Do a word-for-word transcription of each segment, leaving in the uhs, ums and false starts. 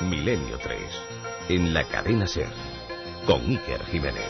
Milenio tres, en la cadena SER, con Iker Jiménez.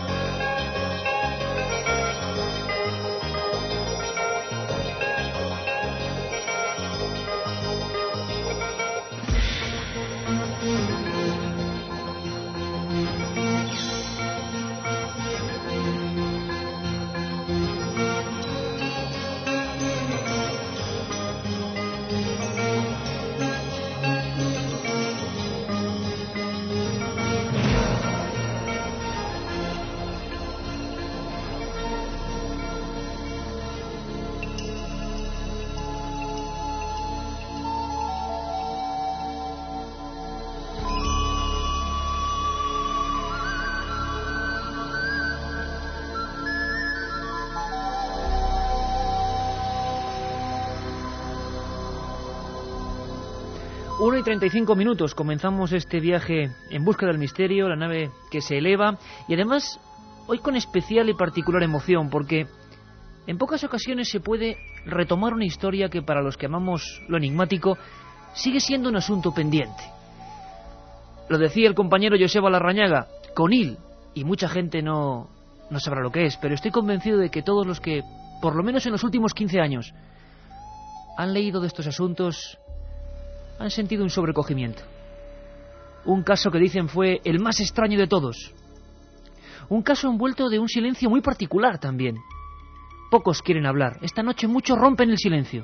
una y treinta y cinco minutos, comenzamos este viaje en busca del misterio, la nave que se eleva, y además hoy con especial y particular emoción, porque en pocas ocasiones se puede retomar una historia que para los que amamos lo enigmático sigue siendo un asunto pendiente. Lo decía el compañero Joseba Larrañaga, Conil, y mucha gente no, no sabrá lo que es, pero estoy convencido de que todos los que, por lo menos en los últimos quince años, han leído de estos asuntos, han sentido un sobrecogimiento. Un caso que dicen fue el más extraño de todos. Un caso envuelto de un silencio muy particular también. Pocos quieren hablar. Esta noche muchos rompen el silencio.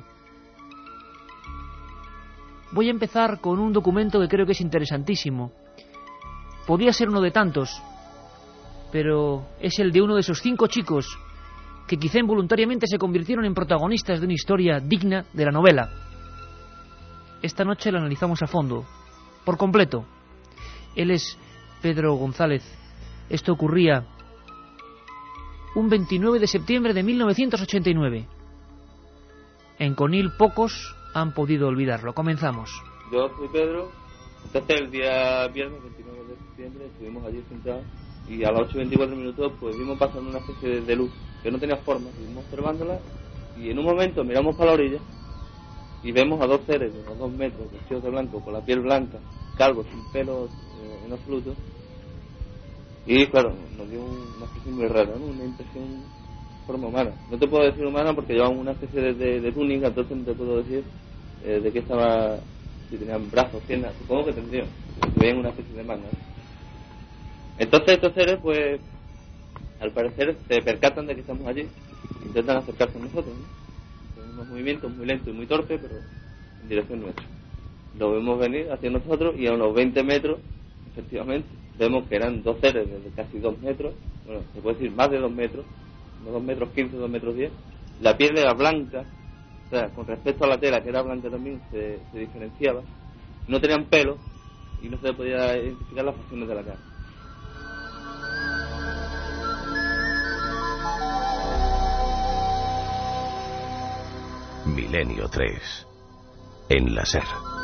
Voy a empezar con un documento que creo que es interesantísimo. Podía ser uno de tantos, pero es el de uno de esos cinco chicos que quizá involuntariamente se convirtieron en protagonistas de una historia digna de la novela. Esta noche lo analizamos a fondo, por completo. Él es Pedro González. Esto ocurría un veintinueve de septiembre de mil novecientos ochenta y nueve. En Conil pocos han podido olvidarlo. Comenzamos. Yo soy Pedro. Entonces el día viernes veintinueve de septiembre estuvimos allí sentados y a las ocho y veinticuatro minutos pues vimos pasando una especie de, de luz que no tenía forma. Estuvimos observándola y en un momento miramos para la orilla y vemos a dos seres de unos dos metros, vestidos de blanco, con la piel blanca, calvos, sin pelo eh, en absoluto. Y claro, nos dio una impresión muy rara, ¿no? Una impresión de forma humana. No te puedo decir humana porque llevaban una especie de, de, de túnica, entonces no te puedo decir eh, de qué estaba, si tenían brazos, piernas, supongo que tendrían, porque veían una especie de manga, ¿no? Entonces estos seres, pues, al parecer se percatan de que estamos allí, intentan acercarse a nosotros, ¿no? Unos movimientos muy lentos y muy torpes, pero en dirección nuestra. Lo vemos venir hacia nosotros y a unos veinte metros, efectivamente, vemos que eran dos seres de casi dos metros, bueno, se puede decir más de dos metros, unos dos metros quince, dos metros diez. La piel era blanca, o sea, con respecto a la tela, que era blanca también, se, se diferenciaba. No tenían pelo y no se podía identificar las facciones de la cara. Milenio tres, en la SER.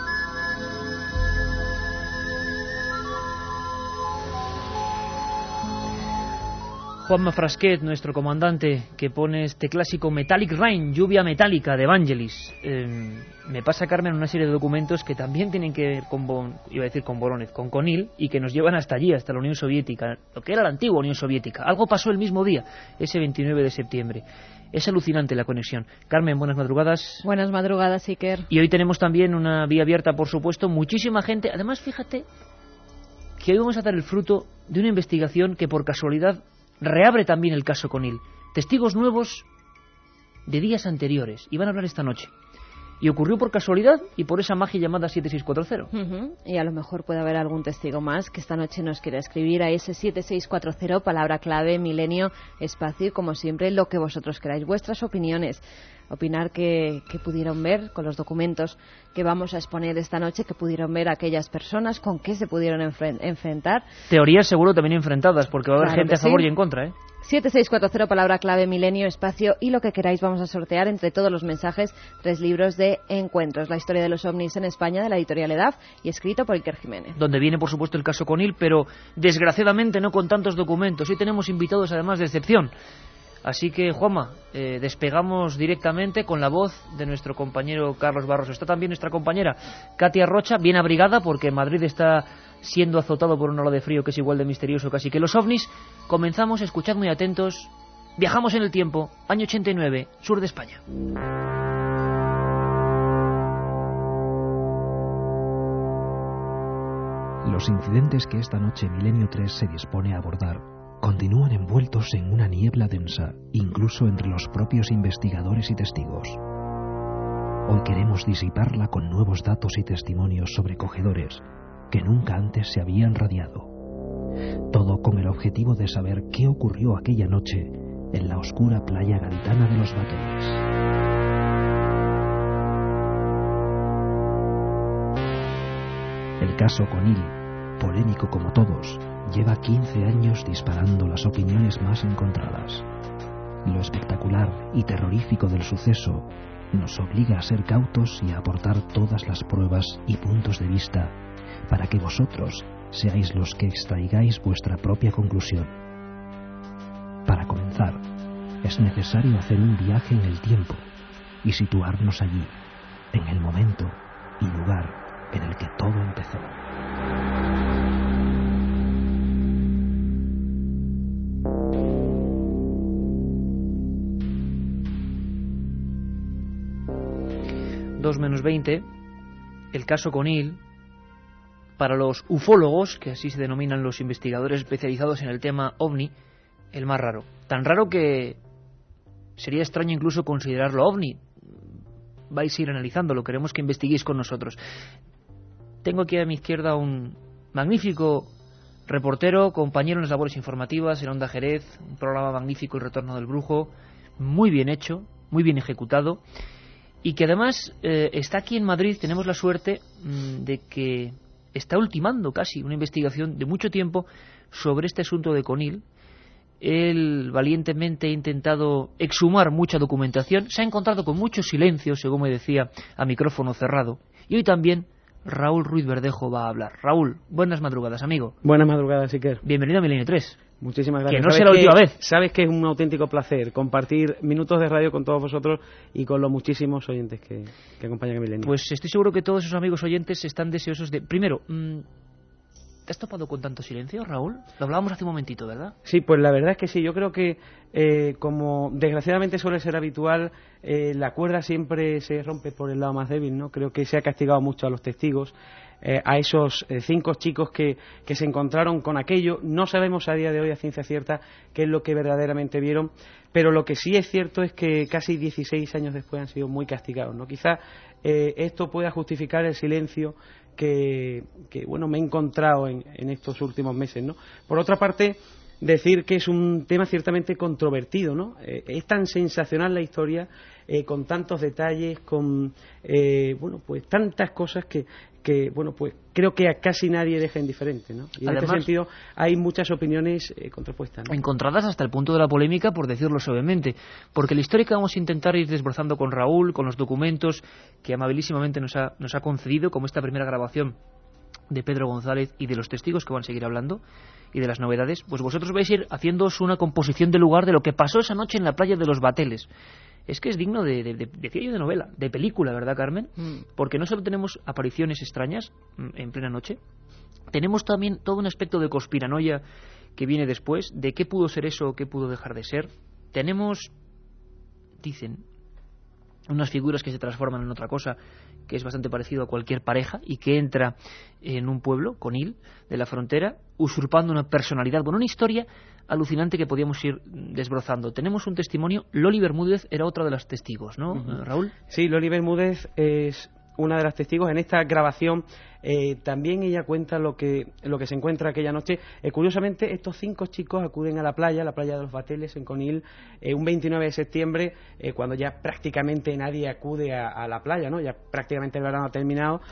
Juanma Frasquet, nuestro comandante, que pone este clásico Metallic Rain, lluvia metálica de Vangelis. Eh, me pasa, Carmen, una serie de documentos que también tienen que ver con, Bon, iba a decir con Voronezh, con Conil, y que nos llevan hasta allí, hasta la Unión Soviética, lo que era la antigua Unión Soviética. Algo pasó el mismo día, ese veintinueve de septiembre. Es alucinante la conexión. Carmen, buenas madrugadas. Buenas madrugadas, Iker. Y hoy tenemos también una vía abierta, por supuesto, muchísima gente. Además, fíjate que hoy vamos a dar el fruto de una investigación que por casualidad reabre también el caso Conil. Testigos nuevos de días anteriores. Y van a hablar esta noche. Y ocurrió por casualidad y por esa magia llamada siete seis cuatro cero. Uh-huh. Y a lo mejor puede haber algún testigo más que esta noche nos quiera escribir a ese siete seis cuatro cero, palabra clave, milenio, espacio, y como siempre lo que vosotros queráis, vuestras opiniones. Opinar que, que pudieron ver con los documentos que vamos a exponer esta noche, que pudieron ver aquellas personas, con qué se pudieron enfren- enfrentar. Teorías seguro también enfrentadas, porque va a haber Claro gente a sí. favor y en contra, ¿eh? siete seis cuatro cero, palabra clave, milenio, espacio, y lo que queráis vamos a sortear entre todos los mensajes tres libros de encuentros. La historia de los ovnis en España, de la editorial EDAF, y escrito por Iker Jiménez. Donde viene, por supuesto, el caso Conil, pero desgraciadamente no con tantos documentos. Hoy tenemos invitados, además, de excepción. Así que, Juanma, eh, despegamos directamente con la voz de nuestro compañero Carlos Barroso. Está también nuestra compañera Katia Rocha, bien abrigada, porque Madrid está siendo azotado por una ola de frío que es igual de misterioso casi que los ovnis. Comenzamos, escuchad muy atentos. Viajamos en el tiempo, año ochenta y nueve, sur de España. Los incidentes que esta noche Milenio tres se dispone a abordar continúan envueltos en una niebla densa, incluso entre los propios investigadores y testigos. Hoy queremos disiparla con nuevos datos y testimonios sobrecogedores que nunca antes se habían radiado. Todo con el objetivo de saber qué ocurrió aquella noche en la oscura playa gaditana de los Batones. El caso Conil, polémico como todos, lleva quince años disparando las opiniones más encontradas. Lo espectacular y terrorífico del suceso nos obliga a ser cautos y a aportar todas las pruebas y puntos de vista para que vosotros seáis los que extraigáis vuestra propia conclusión. Para comenzar, es necesario hacer un viaje en el tiempo y situarnos allí, en el momento y lugar en el que todo empezó. dos menos veinte, el caso Conil, para los ufólogos, que así se denominan los investigadores especializados en el tema ovni, el más raro. Tan raro que sería extraño incluso considerarlo ovni. Vais a ir analizándolo, queremos que investiguéis con nosotros. Tengo aquí a mi izquierda un magnífico reportero, compañero en las labores informativas en Onda Jerez, un programa magnífico, El Retorno del Brujo, muy bien hecho, muy bien ejecutado, y que además eh, está aquí en Madrid. Tenemos la suerte mmm, de que está ultimando casi una investigación de mucho tiempo sobre este asunto de Conil. Él valientemente ha intentado exhumar mucha documentación, se ha encontrado con mucho silencio, según me decía, a micrófono cerrado, y hoy también Raúl Ruiz Verdejo va a hablar. Raúl, buenas madrugadas, amigo. Buenas madrugadas, Iker. Bienvenido a Milenio tres. Muchísimas gracias. Que no sea la última vez. Sabes que es un auténtico placer compartir minutos de radio con todos vosotros y con los muchísimos oyentes que, que acompañan a Milenio. Pues estoy seguro que todos esos amigos oyentes están deseosos de... Primero, mmm, ¿te has topado con tanto silencio, Raúl? Lo hablábamos hace un momentito, ¿verdad? Sí, pues la verdad es que sí. Yo creo que, eh, como desgraciadamente suele ser habitual, eh, la cuerda siempre se rompe por el lado más débil, ¿no? Creo que se ha castigado mucho a los testigos, eh, a esos eh, cinco chicos que, que se encontraron con aquello. No sabemos a día de hoy a ciencia cierta qué es lo que verdaderamente vieron, pero lo que sí es cierto es que casi dieciséis años después han sido muy castigados, ¿no? Quizá eh, esto pueda justificar el silencio que, que bueno, me he encontrado en, en estos últimos meses, ¿no? Por otra parte, decir que es un tema ciertamente controvertido, ¿no? Eh, es tan sensacional la historia, eh, con tantos detalles, con eh, bueno, pues tantas cosas que, que bueno, pues creo que a casi nadie deja indiferente, ¿no? Y en Además, este sentido hay muchas opiniones eh, contrapuestas, ¿no? Encontradas hasta el punto de la polémica, por decirlo suavemente, porque la historia que vamos a intentar ir desbrozando con Raúl, con los documentos que amabilísimamente nos ha, nos ha concedido, como esta primera grabación de Pedro González y de los testigos que van a seguir hablando y de las novedades, pues vosotros vais a ir haciéndoos una composición del lugar de lo que pasó esa noche en la playa de los Bateles. Es que es digno de, de, de, decía yo, de novela, de película, ¿verdad, Carmen? Mm. Porque no solo tenemos apariciones extrañas en plena noche, tenemos también todo un aspecto de conspiranoia que viene después, de qué pudo ser eso o qué pudo dejar de ser. Tenemos, dicen, unas figuras que se transforman en otra cosa, que es bastante parecido a cualquier pareja y que entra en un pueblo, Conil, de la frontera, usurpando una personalidad, bueno, una historia alucinante que podíamos ir desbrozando. Tenemos un testimonio, Loli Bermúdez era otra de las testigos, ¿no, uh-huh. Raúl? Sí, Loli Bermúdez es una de las testigos. En esta grabación eh, también ella cuenta lo que lo que se encuentra aquella noche. Eh, curiosamente, estos cinco chicos acuden a la playa, la playa de los Bateles, en Conil, eh, un veintinueve de septiembre, eh, cuando ya prácticamente nadie acude a, a la playa, ¿no? Ya prácticamente el verano ha terminado.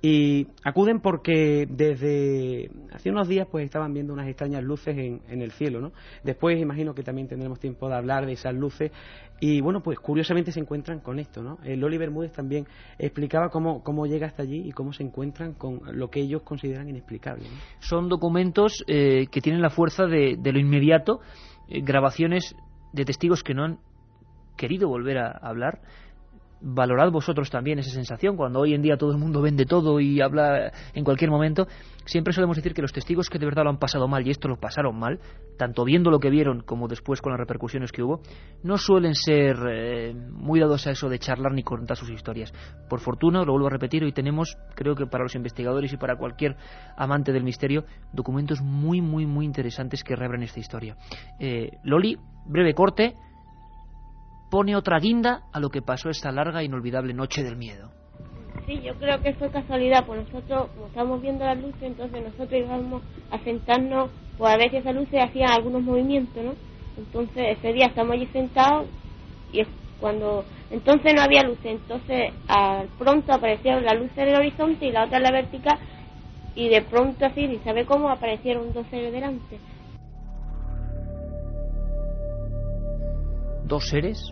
Y acuden porque desde hace unos días pues estaban viendo unas extrañas luces en, en el cielo, ¿no? Después imagino que también tendremos tiempo de hablar de esas luces. Y bueno, pues curiosamente se encuentran con esto, ¿no? El Loli Bermúdez también explicaba cómo, cómo llega hasta allí y cómo se encuentran con lo que ellos consideran inexplicable, ¿no? Son documentos eh, que tienen la fuerza de, de lo inmediato, eh, grabaciones de testigos que no han querido volver a hablar. Valorad vosotros también esa sensación, cuando hoy en día todo el mundo vende todo y habla en cualquier momento. Siempre solemos decir que los testigos que de verdad lo han pasado mal, y esto lo pasaron mal, tanto viendo lo que vieron como después con las repercusiones que hubo, no suelen ser eh, muy dados a eso de charlar ni contar sus historias. Por fortuna, lo vuelvo a repetir, hoy tenemos, creo que para los investigadores y para cualquier amante del misterio, documentos muy, muy, muy interesantes que reabren esta historia. Eh, Loli, breve corte, pone otra guinda a lo que pasó esta larga e inolvidable noche del miedo. Sí, yo creo que fue casualidad, pues nosotros, como estábamos viendo las luces, entonces nosotros íbamos a sentarnos, pues a ver si esas luces hacían algunos movimientos, ¿no? Entonces ese día estamos allí sentados y es cuando, entonces no había luces, entonces al pronto aparecieron las luces en el horizonte y la otra en la vertical, y de pronto así, ni sabe cómo, aparecieron dos seres delante. ¿Dos seres?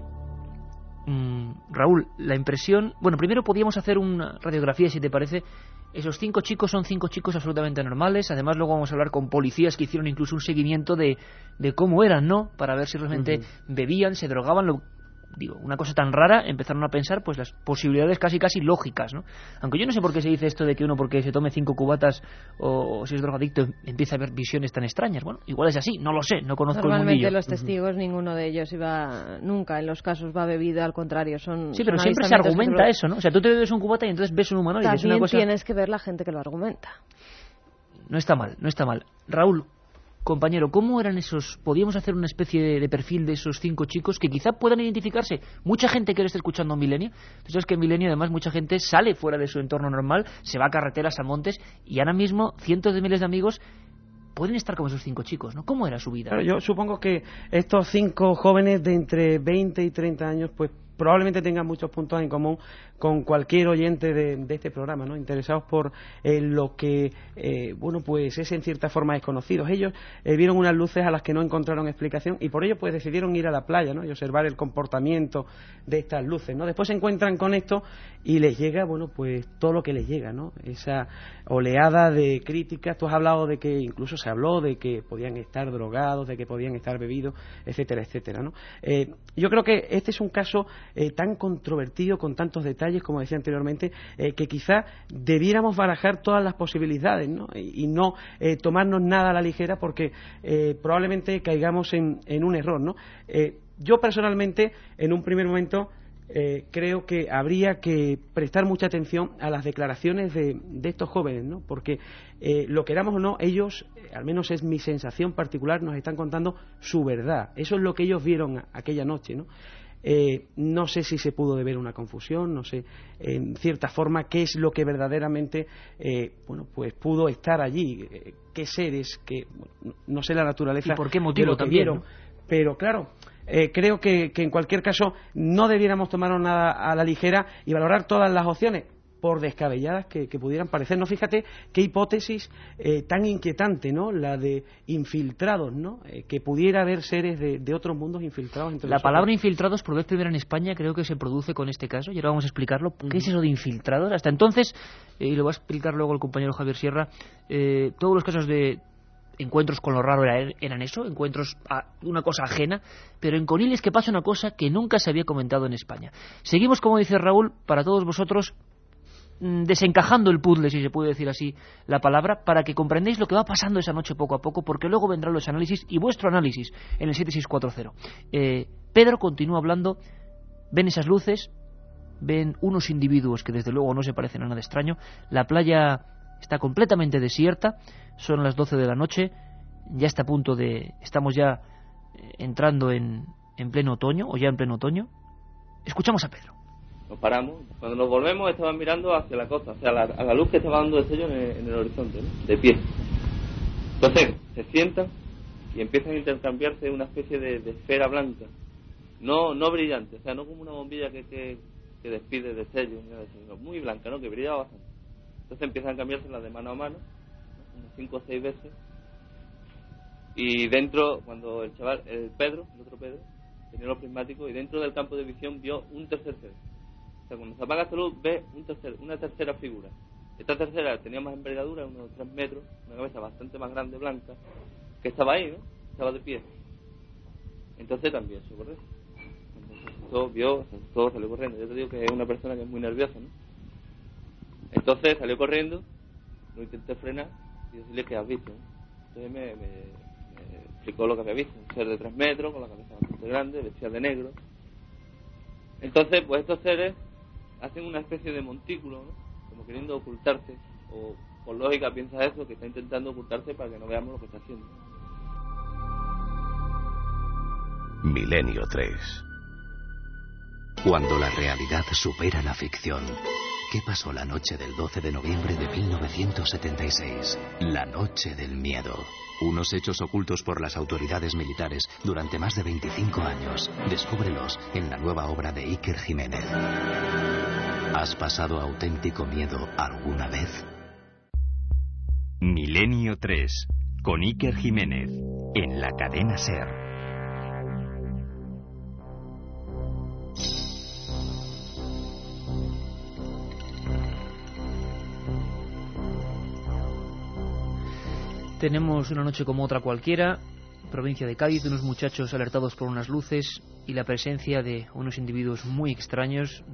Mm, Raúl, la impresión... Bueno, primero podíamos hacer una radiografía, si te parece. Esos cinco chicos son cinco chicos absolutamente normales. Además, luego vamos a hablar con policías que hicieron incluso un seguimiento de, de cómo eran, ¿no? Para ver si realmente uh-huh. bebían, se drogaban, lo... Digo, una cosa tan rara, empezaron a pensar pues las posibilidades casi casi lógicas, ¿no? Aunque yo no sé por qué se dice esto de que uno porque se tome cinco cubatas o, o si es drogadicto empieza a ver visiones tan extrañas. Bueno, igual es así, no lo sé, no conozco el mundillo. Normalmente los testigos, uh-huh. ninguno de ellos iba, nunca en los casos va bebido, al contrario, son... Sí, pero son siempre se argumenta eso, ¿no? O sea, tú te bebes un cubata y entonces ves un humanoide. También es una cosa... tienes que ver la gente que lo argumenta. No está mal, no está mal. Raúl, compañero, ¿cómo eran esos? ¿Podíamos hacer una especie de, de perfil de esos cinco chicos que quizá puedan identificarse? Mucha gente que le está escuchando en Milenio, tú sabes que en Milenio además mucha gente sale fuera de su entorno normal, se va a carreteras, a montes, y ahora mismo cientos de miles de amigos pueden estar como esos cinco chicos, ¿no? ¿Cómo era su vida? Claro, yo supongo que estos cinco jóvenes de entre veinte y treinta años, pues probablemente tengan muchos puntos en común con cualquier oyente de, de este programa, ¿no? Interesados por eh, lo que, eh, bueno, pues es en cierta forma desconocidos. Ellos eh, vieron unas luces a las que no encontraron explicación y por ello pues decidieron ir a la playa, ¿no? Y observar el comportamiento de estas luces, ¿no? Después se encuentran con esto y les llega, bueno, pues todo lo que les llega, ¿no? Esa oleada de críticas. Tú has hablado de que incluso se habló de que podían estar drogados, de que podían estar bebidos, etcétera, etcétera, ¿no? Eh, yo creo que este es un caso eh, tan controvertido, con tantos detalles, como decía anteriormente, eh, que quizá debiéramos barajar todas las posibilidades, ¿no? Y, y no eh, tomarnos nada a la ligera, porque eh, probablemente caigamos en, en un error, ¿no? Eh, yo personalmente, en un primer momento, eh, creo que habría que prestar mucha atención a las declaraciones de, de estos jóvenes, ¿no? Porque eh, lo queramos o no, ellos, eh, al menos es mi sensación particular, nos están contando su verdad. Eso es lo que ellos vieron a, aquella noche, ¿no? Eh, no sé si se pudo deber una confusión, no sé en cierta forma qué es lo que verdaderamente eh, bueno, pues pudo estar allí, eh, qué seres, que bueno, no sé la naturaleza y por qué motivo también, vieron, ¿no? Pero claro, eh, creo que, que en cualquier caso no debiéramos tomarnos nada a la ligera y valorar todas las opciones, por descabelladas que, que pudieran parecer, ¿no? Fíjate qué hipótesis eh, tan inquietante, ¿no? La de infiltrados, ¿no? Eh, que pudiera haber seres de, de otros mundos infiltrados entre La nosotros. palabra infiltrados, por vez primera en España, creo que se produce con este caso, y ahora vamos a explicarlo. ¿Qué es eso de infiltrados? Hasta entonces, eh, y lo va a explicar luego el compañero Javier Sierra, eh, todos los casos de encuentros con lo raro eran, eran eso, encuentros a una cosa ajena, pero en Conil es que pasa una cosa que nunca se había comentado en España. Seguimos, como dice Raúl, para todos vosotros, desencajando el puzzle, si se puede decir así la palabra, para que comprendáis lo que va pasando esa noche poco a poco, porque luego vendrán los análisis y vuestro análisis en el siete seis cuatro cero. Eh, Pedro continúa hablando, ven esas luces, ven unos individuos que desde luego no se parecen a nada extraño, la playa está completamente desierta, son las doce de la noche, ya está a punto de... estamos ya entrando en, en pleno otoño, o ya en pleno otoño. Escuchamos a Pedro. Nos paramos, cuando nos volvemos estaban mirando hacia la costa, o sea, a la, a la luz que estaba dando destello en el, en el horizonte, ¿no? De pie. Entonces, se sientan y empiezan a intercambiarse una especie de, de esfera blanca, no no brillante, o sea, no como una bombilla que, que, que despide destello, sino muy blanca, ¿no? Que brillaba bastante. Entonces empiezan a cambiarse las de mano a mano, ¿no? Unas cinco o seis veces, y dentro, cuando el chaval, el Pedro, el otro Pedro, tenía los prismáticos, y dentro del campo de visión vio un tercer ser. O sea, cuando se apaga esta luz, ve un tercer, una tercera figura. Esta tercera tenía más envergadura, unos tres metros, una cabeza bastante más grande, blanca, que estaba ahí, ¿no? Estaba de pie. Entonces también se corrió. Entonces todo vio, se asustó, salió corriendo. Yo te digo que es una persona que es muy nerviosa, ¿no? Entonces salió corriendo, lo intenté frenar y decirle que has visto, ¿no? Entonces me, me, me explicó lo que había visto, un ser de tres metros, con la cabeza bastante grande, vestida de negro. Entonces, pues estos seres hacen una especie de montículo, ¿no? Como queriendo ocultarse, o por lógica piensa eso, que está intentando ocultarse para que no veamos lo que está haciendo. Milenio tres. Cuando la realidad supera la ficción. ¿Qué pasó la noche del doce de noviembre de mil novecientos setenta y seis? La noche del miedo. Unos hechos ocultos por las autoridades militares durante más de veinticinco años. Descúbrelos en la nueva obra de Iker Jiménez. ¿Has pasado auténtico miedo alguna vez? Milenio tres, con Iker Jiménez, en la cadena SER. Tenemos una noche como otra cualquiera, provincia de Cádiz, unos muchachos alertados por unas luces y la presencia de unos individuos muy extraños,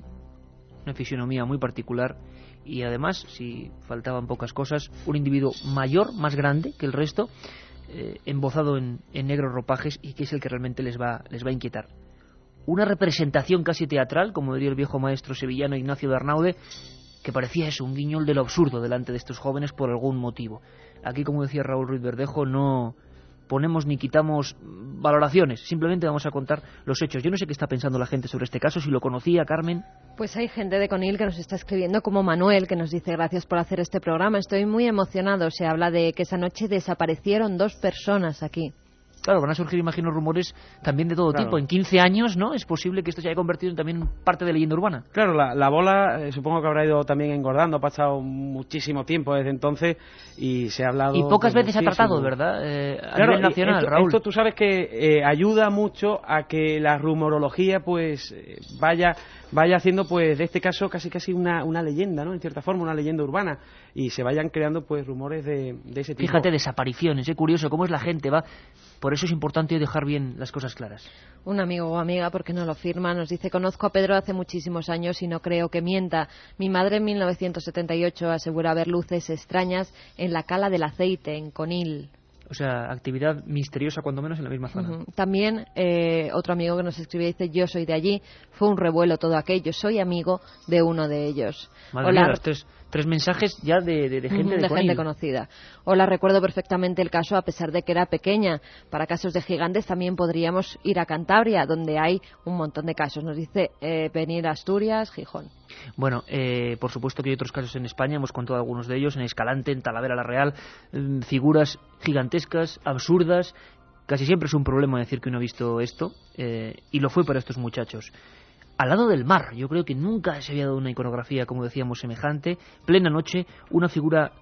una fisionomía muy particular y además, si faltaban pocas cosas, un individuo mayor, más grande que el resto, eh, embozado en, en negros ropajes y que es el que realmente les va, les va a inquietar. Una representación casi teatral, como diría el viejo maestro sevillano Ignacio de Arnaude, que parecía eso, un guiñol de lo absurdo delante de estos jóvenes por algún motivo. Aquí, como decía Raúl Ruiz Verdejo, no ponemos ni quitamos valoraciones, simplemente vamos a contar los hechos. Yo no sé qué está pensando la gente sobre este caso, si lo conocía, Carmen. Pues hay gente de Conil que nos está escribiendo, como Manuel, que nos dice: gracias por hacer este programa, estoy muy emocionado. Se habla de que esa noche desaparecieron dos personas aquí. Claro, van a surgir, imagino, rumores también de todo claro. tipo. En quince años, ¿no? Es posible que esto se haya convertido en también parte de leyenda urbana. Claro, la, la bola eh, supongo que habrá ido también engordando, ha pasado muchísimo tiempo desde entonces y se ha hablado... Y pocas veces muchísimo. ha tratado, ¿verdad? Eh, a claro, nivel nacional, esto, Raúl. Esto tú sabes que eh, ayuda mucho a que la rumorología pues eh, vaya... vaya haciendo pues de este caso casi casi una, una leyenda, ¿no? En cierta forma, una leyenda urbana, y se vayan creando pues rumores de, de ese tipo. Fíjate, desapariciones, es curioso cómo es la gente, va. Por eso es importante dejar bien las cosas claras. Un amigo o amiga, porque no lo firma, nos dice: conozco a Pedro hace muchísimos años y no creo que mienta. Mi madre en mil novecientos setenta y ocho asegura ver luces extrañas en la cala del aceite, en Conil. O sea, actividad misteriosa cuando menos en la misma zona. Uh-huh. También eh, otro amigo que nos escribe dice: yo soy de allí, fue un revuelo todo aquello, soy amigo de uno de ellos. Madre Hola. mía, los tres, tres mensajes ya de, de, de gente uh-huh, de, de gente conocida. Hola, recuerdo perfectamente el caso a pesar de que era pequeña. Para casos de gigantes también podríamos ir a Cantabria, donde hay un montón de casos. Nos dice eh, venir a Asturias, Gijón. Bueno, eh, por supuesto que hay otros casos en España, hemos contado algunos de ellos, en Escalante, en Talavera la Real, eh, figuras gigantescas, absurdas. Casi siempre es un problema decir que uno ha visto esto, eh, y lo fue para estos muchachos. Al lado del mar, yo creo que nunca se había dado una iconografía, como decíamos, semejante. Plena noche, una figura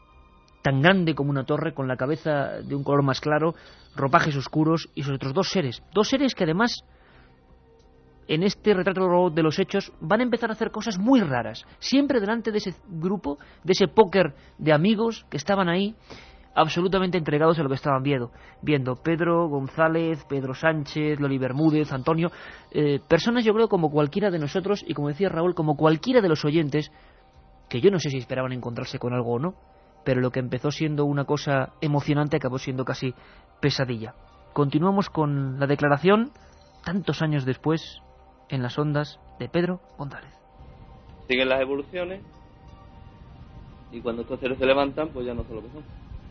tan grande como una torre, con la cabeza de un color más claro, ropajes oscuros, y esos otros dos seres. Dos seres que además, en este retrato de los hechos, van a empezar a hacer cosas muy raras. Siempre delante de ese grupo, de ese póker de amigos que estaban ahí, absolutamente entregados a lo que estaban viendo. Viendo Pedro González, Pedro Sánchez, Loli Bermúdez, Antonio, eh, personas yo creo como cualquiera de nosotros, y como decía Raúl, como cualquiera de los oyentes, que yo no sé si esperaban encontrarse con algo o no, pero lo que empezó siendo una cosa emocionante acabó siendo casi pesadilla. Continuamos con la declaración, tantos años después, en las ondas de Pedro González. Siguen las evoluciones, y cuando estos seres se levantan, pues ya no son lo que son.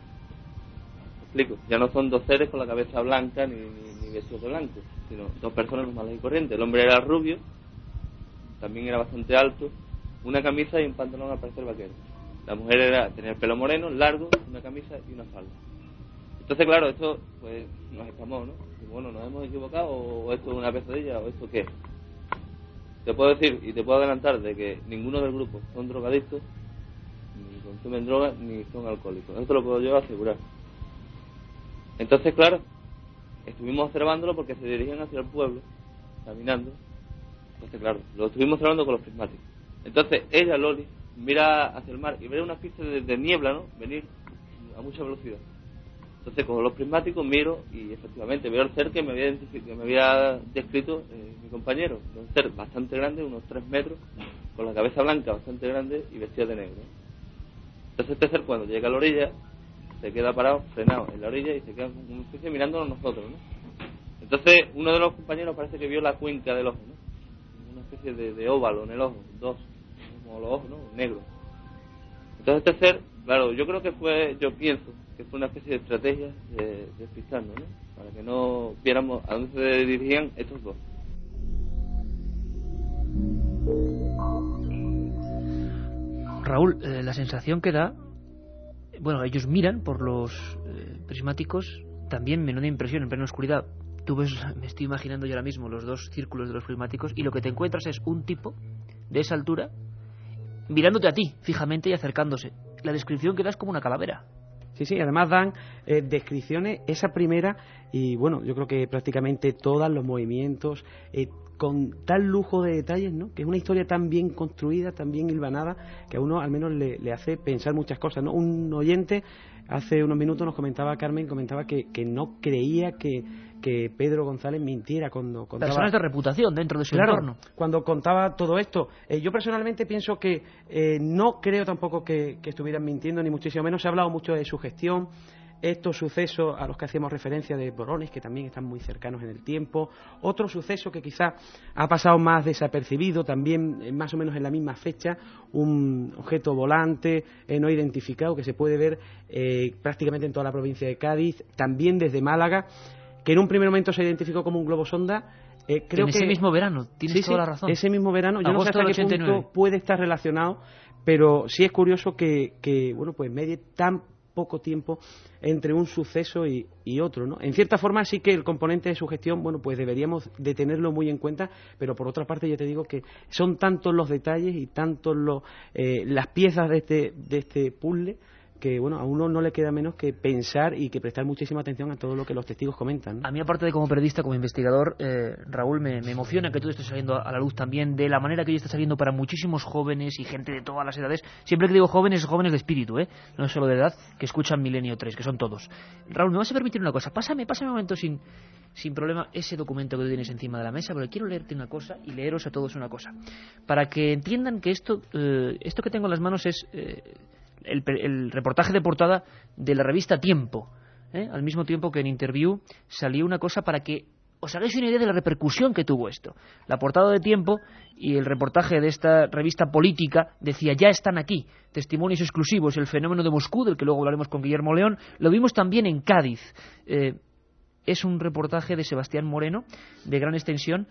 Explico, ya no son dos seres con la cabeza blanca ni, ni, ni vestidos de blanco, sino dos personas normales y corrientes. El hombre era rubio, también era bastante alto, una camisa y un pantalón al parecer vaquero. La mujer era tenía el pelo moreno, largo, una camisa y una falda. Entonces, claro, esto pues nos escamó, ¿no? Y bueno, ¿nos hemos equivocado o esto es una pesadilla o esto qué es? Te puedo decir y te puedo adelantar de que ninguno del grupo son drogadictos, ni consumen drogas, ni son alcohólicos. Esto lo puedo yo asegurar. Entonces, claro, estuvimos observándolo porque se dirigían hacia el pueblo, caminando. Entonces, claro, lo estuvimos observando con los prismáticos. Entonces, ella, Loli, mira hacia el mar y ve una especie de, de niebla, ¿no? Venir a mucha velocidad. Entonces cojo los prismáticos, miro y efectivamente veo el ser que me había, que me había descrito eh, mi compañero. Un ser bastante grande, unos tres metros, con la cabeza blanca bastante grande y vestido de negro. Entonces este ser, cuando llega a la orilla, se queda parado, frenado en la orilla y se queda como una especie mirándonos nosotros, ¿no? Entonces uno de los compañeros parece que vio la cuenca del ojo, ¿no? Una especie de, de óvalo en el ojo, dos, como los ojos, ¿no? Negros. Entonces este ser, claro, yo creo que fue, yo pienso que fue una especie de estrategia de despistarnos, ¿no? Para que no viéramos a dónde se dirigían estos dos. Raúl, eh, la sensación que da, bueno, ellos miran por los eh, prismáticos, también menuda impresión en plena oscuridad. Tú ves, me estoy imaginando yo ahora mismo los dos círculos de los prismáticos y lo que te encuentras es un tipo de esa altura mirándote a ti fijamente y acercándose. La descripción que da es como una calavera. Sí, sí, además dan eh, descripciones, esa primera, y bueno, yo creo que prácticamente todos los movimientos, eh, con tal lujo de detalles, ¿no? Que es una historia tan bien construida, tan bien hilvanada, que a uno al menos le, le hace pensar muchas cosas, ¿no? Un oyente hace unos minutos nos comentaba, Carmen, comentaba que, que no creía que, que Pedro González mintiera cuando contaba... Personas de reputación dentro de su claro, entorno. Cuando contaba todo esto. Eh, yo personalmente pienso que eh, no creo tampoco que, que estuvieran mintiendo, ni muchísimo menos. Se ha hablado mucho de su gestión, estos sucesos a los que hacíamos referencia de Borones, que también están muy cercanos en el tiempo. Otro suceso que quizá ha pasado más desapercibido, también eh, más o menos en la misma fecha, un objeto volante eh, no identificado que se puede ver eh, prácticamente en toda la provincia de Cádiz, también desde Málaga, que en un primer momento se identificó como un globo sonda. Eh, creo en ese que, mismo verano, tienes sí, toda sí, la razón. Ese mismo verano, yo Agosto no sé hasta del qué ochenta y nueve. punto puede estar relacionado, pero sí es curioso que, que bueno, pues medie tan poco tiempo entre un suceso y, y otro, ¿no? En cierta forma sí que el componente de sugestión, bueno, pues deberíamos de tenerlo muy en cuenta, pero por otra parte yo te digo que son tantos los detalles y tantos los eh, las piezas de este de este puzzle que, bueno, a uno no le queda menos que pensar y que prestar muchísima atención a todo lo que los testigos comentan, ¿no? A mí, aparte de como periodista, como investigador, eh, Raúl, me, me emociona que todo esto esté saliendo a la luz también de la manera que hoy está saliendo para muchísimos jóvenes y gente de todas las edades. Siempre que digo jóvenes, jóvenes de espíritu, ¿eh? No solo de edad, que escuchan Milenio tres, que son todos. Raúl, ¿me vas a permitir una cosa? Pásame, pásame un momento sin, sin problema ese documento que tú tienes encima de la mesa, porque quiero leerte una cosa y leeros a todos una cosa. Para que entiendan que esto, eh, esto que tengo en las manos es... Eh, El, el reportaje de portada de la revista Tiempo, ¿eh? Al mismo tiempo que en Interview salió una cosa para que os hagáis una idea de la repercusión que tuvo esto. La portada de Tiempo y el reportaje de esta revista política decía: ya están aquí, testimonios exclusivos, el fenómeno de Moscú, del que luego hablaremos con Guillermo León. Lo vimos también en Cádiz. Eh, es un reportaje de Sebastián Moreno, de gran extensión,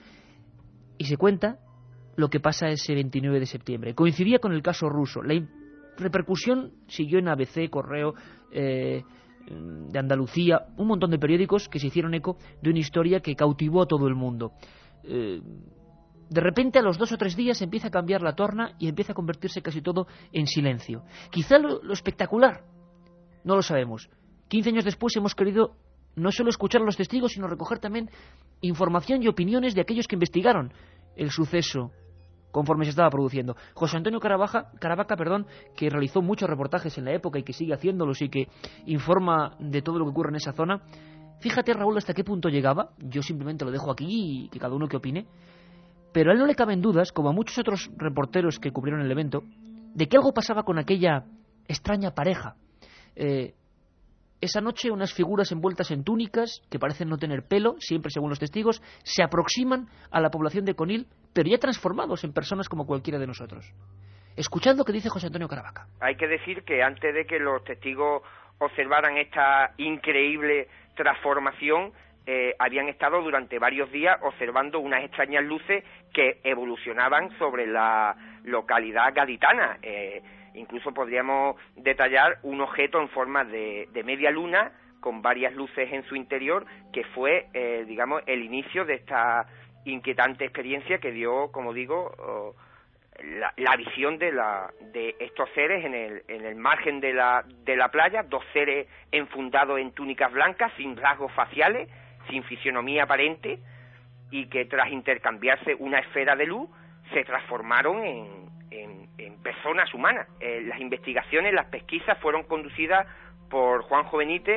y se cuenta lo que pasa ese veintinueve de septiembre. Coincidía con el caso ruso. La repercusión siguió en A B C, Correo, eh, de Andalucía, un montón de periódicos que se hicieron eco de una historia que cautivó a todo el mundo. Eh, de repente, a los dos o tres días empieza a cambiar la torna y empieza a convertirse casi todo en silencio. Quizá lo, lo espectacular, no lo sabemos. Quince años después hemos querido no solo escuchar a los testigos, sino recoger también información y opiniones de aquellos que investigaron el suceso conforme se estaba produciendo. José Antonio Caravaca, Caravaca, perdón, que realizó muchos reportajes en la época y que sigue haciéndolos y que informa de todo lo que ocurre en esa zona. Fíjate, Raúl, hasta qué punto llegaba. Yo simplemente lo dejo aquí y que cada uno que opine. Pero a él no le caben dudas, como a muchos otros reporteros que cubrieron el evento, de que algo pasaba con aquella extraña pareja. Eh, esa noche unas figuras envueltas en túnicas, que parecen no tener pelo, siempre según los testigos, se aproximan a la población de Conil, pero ya transformados en personas como cualquiera de nosotros. Escuchad lo que dice José Antonio Caravaca. Hay que decir que antes de que los testigos observaran esta increíble transformación, eh, habían estado durante varios días observando unas extrañas luces que evolucionaban sobre la localidad gaditana. Eh, incluso podríamos detallar un objeto en forma de, de media luna con varias luces en su interior, que fue, eh, digamos, el inicio de esta inquietante experiencia que dio, como digo, oh, la, la visión de, la, de estos seres en el, en el margen de la, de la playa, dos seres enfundados en túnicas blancas, sin rasgos faciales, sin fisionomía aparente, y que tras intercambiarse una esfera de luz se transformaron en, en, en personas humanas. Eh, las investigaciones, las pesquisas fueron conducidas por Juanjo Benítez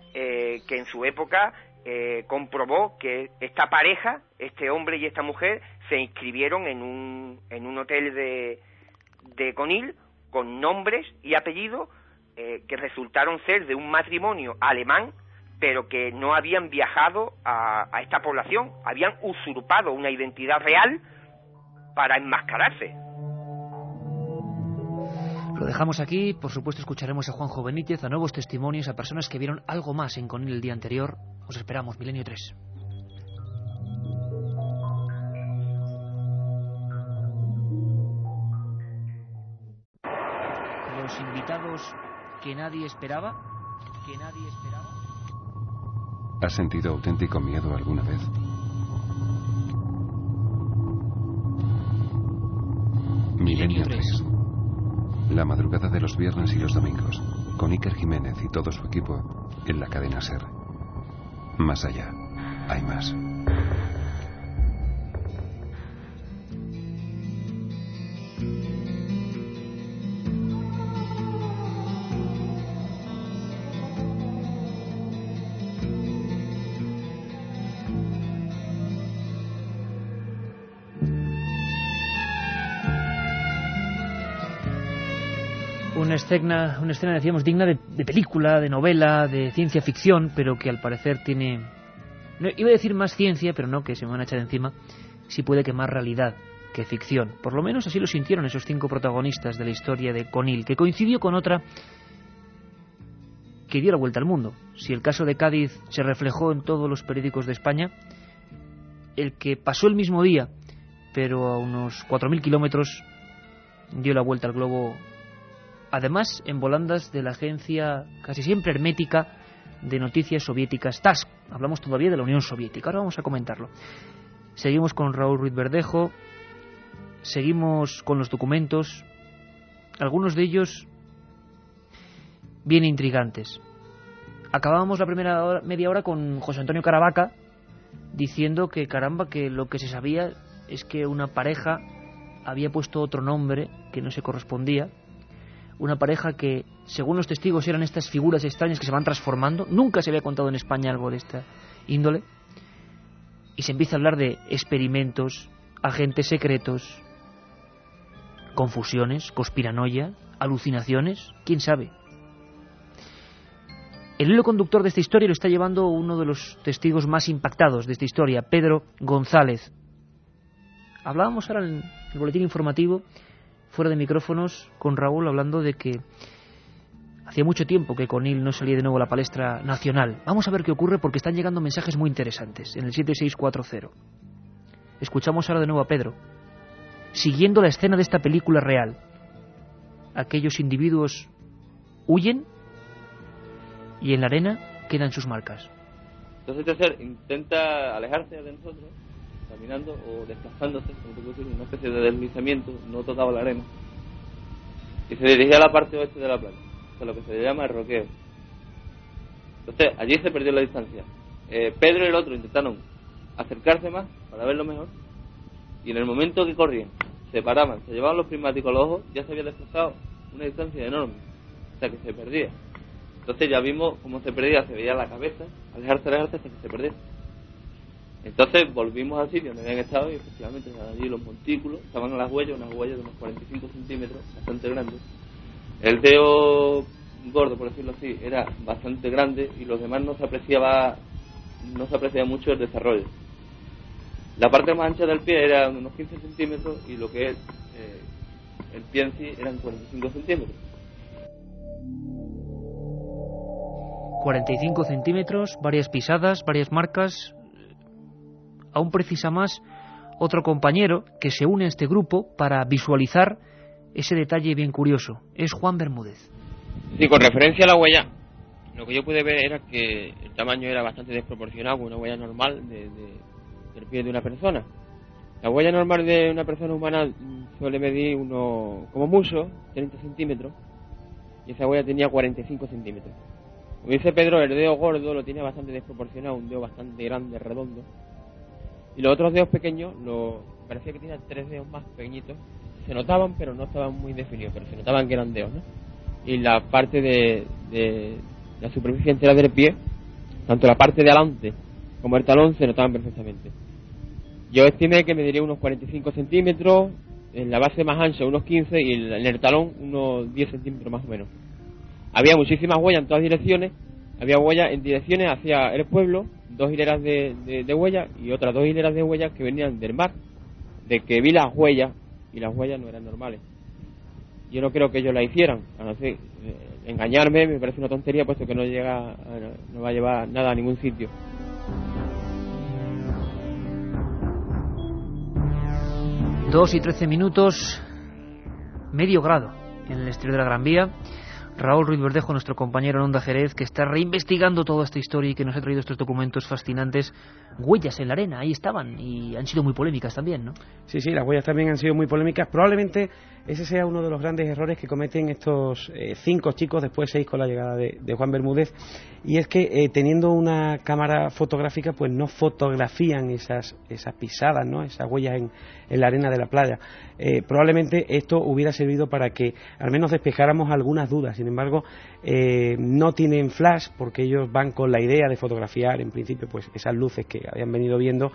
eh, que en su época eh, comprobó que esta pareja, este hombre y esta mujer, se inscribieron en un, en un hotel de, de Conil con nombres y apellidos eh, que resultaron ser de un matrimonio alemán, pero que no habían viajado a, a esta población, habían usurpado una identidad real para enmascararse. Lo dejamos aquí. Por supuesto escucharemos a Juanjo Benítez, a nuevos testimonios, a personas que vieron algo más en Conil el día anterior. Os esperamos, Milenio tres. Los invitados que nadie esperaba, que nadie esperaba. ¿Has sentido auténtico miedo alguna vez? Milenio tres. La madrugada de los viernes y los domingos, con Iker Jiménez y todo su equipo en la cadena SER. Más allá, hay más. Una escena, una escena, decíamos, digna de, de película, de novela, de ciencia ficción, pero que al parecer tiene... No, iba a decir más ciencia, pero no, que se me van a echar encima. Sí puede que más realidad que ficción. Por lo menos así lo sintieron esos cinco protagonistas de la historia de Conil, que coincidió con otra que dio la vuelta al mundo. Si el caso de Cádiz se reflejó en todos los periódicos de España, el que pasó el mismo día, pero a unos cuatro mil kilómetros, dio la vuelta al globo. Además, en volandas de la agencia casi siempre hermética de noticias soviéticas T A S S. Hablamos todavía de la Unión Soviética. Ahora vamos a comentarlo. Seguimos con Raúl Ruiz Verdejo. Seguimos con los documentos. Algunos de ellos bien intrigantes. Acabábamos la primera hora, media hora con José Antonio Caravaca diciendo que, caramba, que lo que se sabía es que una pareja había puesto otro nombre que no se correspondía. Una pareja que, según los testigos, eran estas figuras extrañas que se van transformando. Nunca se había contado en España algo de esta índole. Y se empieza a hablar de experimentos, agentes secretos, confusiones, conspiranoia, alucinaciones, quién sabe. El hilo conductor de esta historia lo está llevando uno de los testigos más impactados de esta historia, Pedro González. Hablábamos ahora en el boletín informativo, fuera de micrófonos, con Raúl, hablando de que hacía mucho tiempo que Conil no salía de nuevo a la palestra nacional. Vamos a ver qué ocurre, porque están llegando mensajes muy interesantes en el siete seis cuatro cero. Escuchamos ahora de nuevo a Pedro, siguiendo la escena de esta película real. Aquellos individuos huyen y en la arena quedan sus marcas. Entonces tercer intenta alejarse de nosotros, caminando o desplazándose, como te puedo decir, una especie de deslizamiento, no tocaba la arena, y se dirigía a la parte oeste de la playa, o sea, lo que se le llama el roqueo. Entonces allí se perdió la distancia. eh, Pedro y el otro intentaron acercarse más para verlo mejor, y en el momento que corrían, se paraban, se llevaban los prismáticos a los ojos, ya se había desplazado una distancia enorme, o sea que se perdía. Entonces ya vimos cómo se perdía, se veía la cabeza, alejarse, alejarse hasta que se perdía. Entonces volvimos al sitio donde habían estado y efectivamente allí los montículos, estaban las huellas, unas huellas de unos cuarenta y cinco centímetros, bastante grandes. El dedo gordo, por decirlo así, era bastante grande y los demás no se apreciaba, no se apreciaba mucho el desarrollo. La parte más ancha del pie era unos quince centímetros y lo que es eh, el pie en sí eran cuarenta y cinco centímetros. cuarenta y cinco centímetros, varias pisadas, varias marcas. Aún precisa más otro compañero que se une a este grupo para visualizar ese detalle bien curioso. Es Juan Bermúdez. Sí, con referencia a la huella, lo que yo pude ver era que el tamaño era bastante desproporcionado con una huella normal de, de, del pie de una persona. La huella normal de una persona humana suele medir uno, como mucho, treinta centímetros, y esa huella tenía cuarenta y cinco centímetros. Como dice Pedro, el dedo gordo lo tiene bastante desproporcionado, un dedo bastante grande, redondo. Y los otros dedos pequeños, lo, parecía que tenían tres dedos más pequeñitos. Se notaban, pero no estaban muy definidos, pero se notaban que eran dedos, ¿no? Y la parte de, de la superficie entera del pie tanto la parte de adelante como el talón se notaban perfectamente. Yo estimé que mediría unos cuarenta y cinco centímetros, en la base más ancha unos quince y en el talón unos diez centímetros más o menos. Había muchísimas huellas en todas direcciones, había huellas en direcciones hacia el pueblo, dos hileras de, de, de huellas y otras dos hileras de huellas que venían del mar, de que vi las huellas y las huellas no eran normales. Yo no creo que ellos la hicieran, a no ser, eh, engañarme me parece una tontería, puesto que no llega, a, no va a llevar nada a ningún sitio. Dos y trece minutos, medio grado en el exterior de la Gran Vía. Raúl Ruiz Verdejo, nuestro compañero en Onda Jerez, que está reinvestigando toda esta historia y que nos ha traído estos documentos fascinantes. Huellas en la arena, ahí estaban, y han sido muy polémicas también, ¿no? Sí, sí, las huellas también han sido muy polémicas. Probablemente ese sea uno de los grandes errores que cometen estos eh, cinco chicos, después seis con la llegada de, de Juan Bermúdez, y es que eh, teniendo una cámara fotográfica, pues no fotografían esas esas pisadas, ¿no? Esas huellas en, en la arena de la playa. Eh, probablemente esto hubiera servido para que al menos despejáramos algunas dudas. Sin embargo, eh, no tienen flash, porque ellos van con la idea de fotografiar, en principio, pues esas luces que habían venido viendo.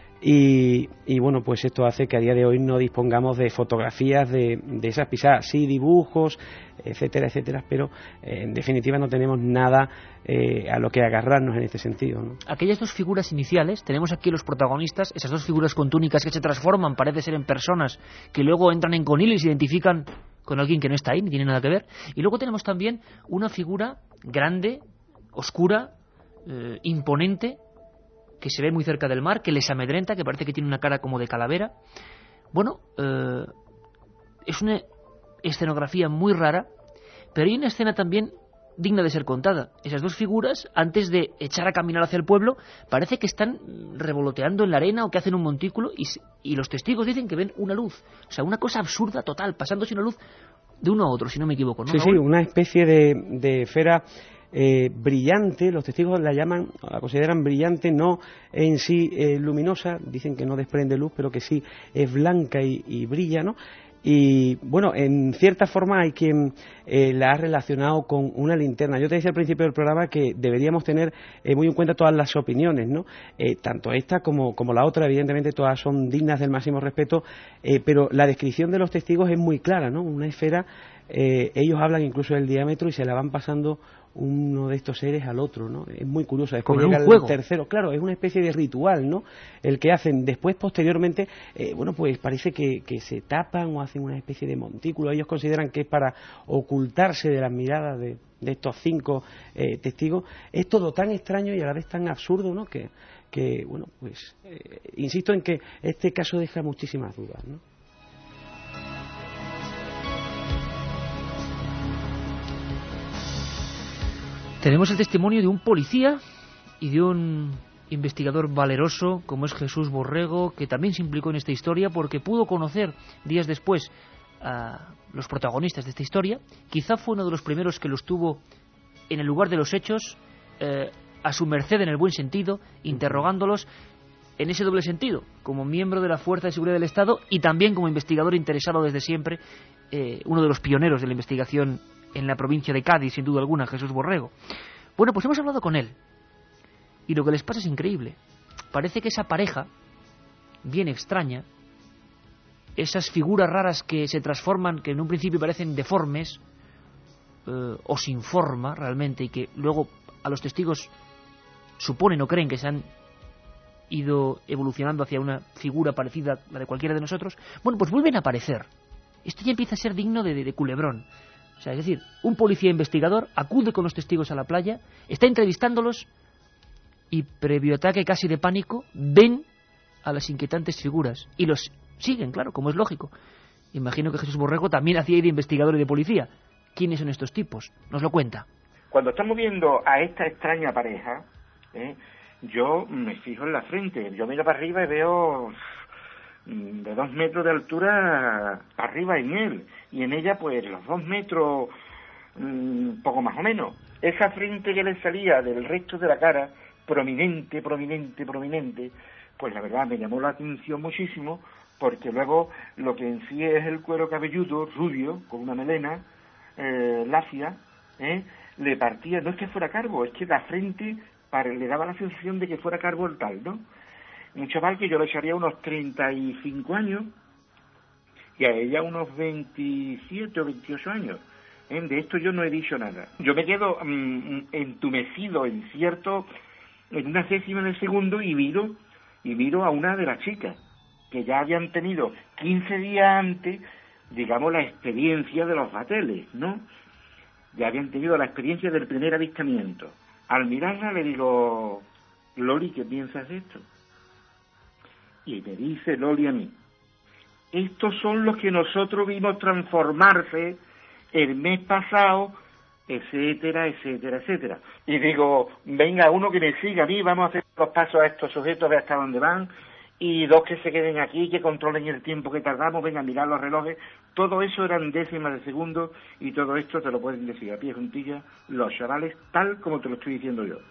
Y, y bueno, pues esto hace que a día de hoy no dispongamos de fotografías de, de esas pisadas, sí dibujos, etcétera, etcétera, pero eh, en definitiva no tenemos nada eh, a lo que agarrarnos en este sentido, ¿no? Aquellas dos figuras iniciales, tenemos aquí los protagonistas, esas dos figuras con túnicas que se transforman, parece ser en personas, que luego entran en conil y se identifican con alguien que no está ahí, ni tiene nada que ver. Y luego tenemos también una figura grande, oscura, eh, imponente, que se ve muy cerca del mar, que les amedrenta, que parece que tiene una cara como de calavera. Bueno, eh, es una escenografía muy rara, pero hay una escena también digna de ser contada. Esas dos figuras, antes de echar a caminar hacia el pueblo, parece que están revoloteando en la arena o que hacen un montículo, y, y los testigos dicen que ven una luz. O sea, una cosa absurda total, pasándose una luz de uno a otro, si no me equivoco, ¿no? Sí, sí, una especie de, de esfera Eh, brillante. Los testigos la llaman, la consideran brillante, no en sí eh, luminosa, dicen que no desprende luz, pero que sí es blanca y, y brilla, ¿no? Y bueno, en cierta forma hay quien eh, la ha relacionado con una linterna. Yo te decía al principio del programa que deberíamos tener eh, muy en cuenta todas las opiniones, ¿no? Eh, tanto esta como, como la otra, evidentemente todas son dignas del máximo respeto, eh, pero la descripción de los testigos es muy clara, ¿no? Una esfera, eh, ellos hablan incluso del diámetro y se la van pasando uno de estos seres al otro, ¿no? Es muy curioso. Después como llega un juego. El tercero, claro, es una especie de ritual, ¿no? El que hacen. Después, posteriormente, eh, bueno, pues parece que, que se tapan o hacen una especie de montículo. Ellos consideran que es para ocultarse de las miradas de, de estos cinco eh, testigos. Es todo tan extraño y a la vez tan absurdo, ¿no? Que, que bueno, pues eh, insisto en que este caso deja muchísimas dudas, ¿no? Tenemos el testimonio de un policía y de un investigador valeroso como es Jesús Borrego, que también se implicó en esta historia porque pudo conocer días después a los protagonistas de esta historia. Quizá fue uno de los primeros que los tuvo en el lugar de los hechos, eh, a su merced en el buen sentido, interrogándolos en ese doble sentido, como miembro de la Fuerza de Seguridad del Estado y también como investigador interesado desde siempre, eh, uno de los pioneros de la investigación en la provincia de Cádiz, sin duda alguna, Jesús Borrego. Bueno, pues hemos hablado con él y lo que les pasa es increíble. Parece que esa pareja bien extraña, esas figuras raras que se transforman, que en un principio parecen deformes eh, o sin forma realmente, y que luego a los testigos suponen o creen que se han ido evolucionando hacia una figura parecida a la de cualquiera de nosotros, bueno, pues vuelven a aparecer. Esto ya empieza a ser digno de, de, de culebrón. O sea, es decir, un policía investigador acude con los testigos a la playa, está entrevistándolos y, previo ataque casi de pánico, ven a las inquietantes figuras y los siguen, claro, como es lógico. Imagino que Jesús Borrego también hacía de investigador y de policía. ¿Quiénes son estos tipos? Nos lo cuenta. Cuando estamos viendo a esta extraña pareja, ¿eh? yo me fijo en la frente, yo miro para arriba y veo de dos metros de altura para arriba en él, y en ella pues los dos metros, mmm, poco más o menos. Esa frente que le salía del resto de la cara, prominente, prominente, prominente, pues la verdad me llamó la atención muchísimo, porque luego lo que en sí es el cuero cabelludo, rubio, con una melena eh, lacia, ¿eh? le partía, no es que fuera calvo, es que la frente para, le daba la sensación de que fuera carbontal, ¿no? Un chaval que yo le echaría unos treinta y cinco años y a ella unos veintisiete o veintiocho años. ¿Eh? De esto yo no he dicho nada. Yo me quedo mmm, entumecido en cierto, en una décima de segundo y miro, y miro a una de las chicas que ya habían tenido quince días antes, digamos, la experiencia de los bateles, ¿no? Ya habían tenido la experiencia del primer avistamiento. Al mirarla le digo, Loli, ¿qué piensas de esto? Y me dice Loli a mí, estos son los que nosotros vimos transformarse el mes pasado, etcétera, etcétera, etcétera. Y digo, venga, uno que me siga a mí, vamos a hacer los pasos a estos sujetos, a ver hasta dónde van, y dos que se queden aquí, que controlen el tiempo que tardamos, vengan a mirar los relojes. Todo eso eran décimas de segundo, y todo esto te lo pueden decir a pie juntilla los chavales, tal como te lo estoy diciendo yo.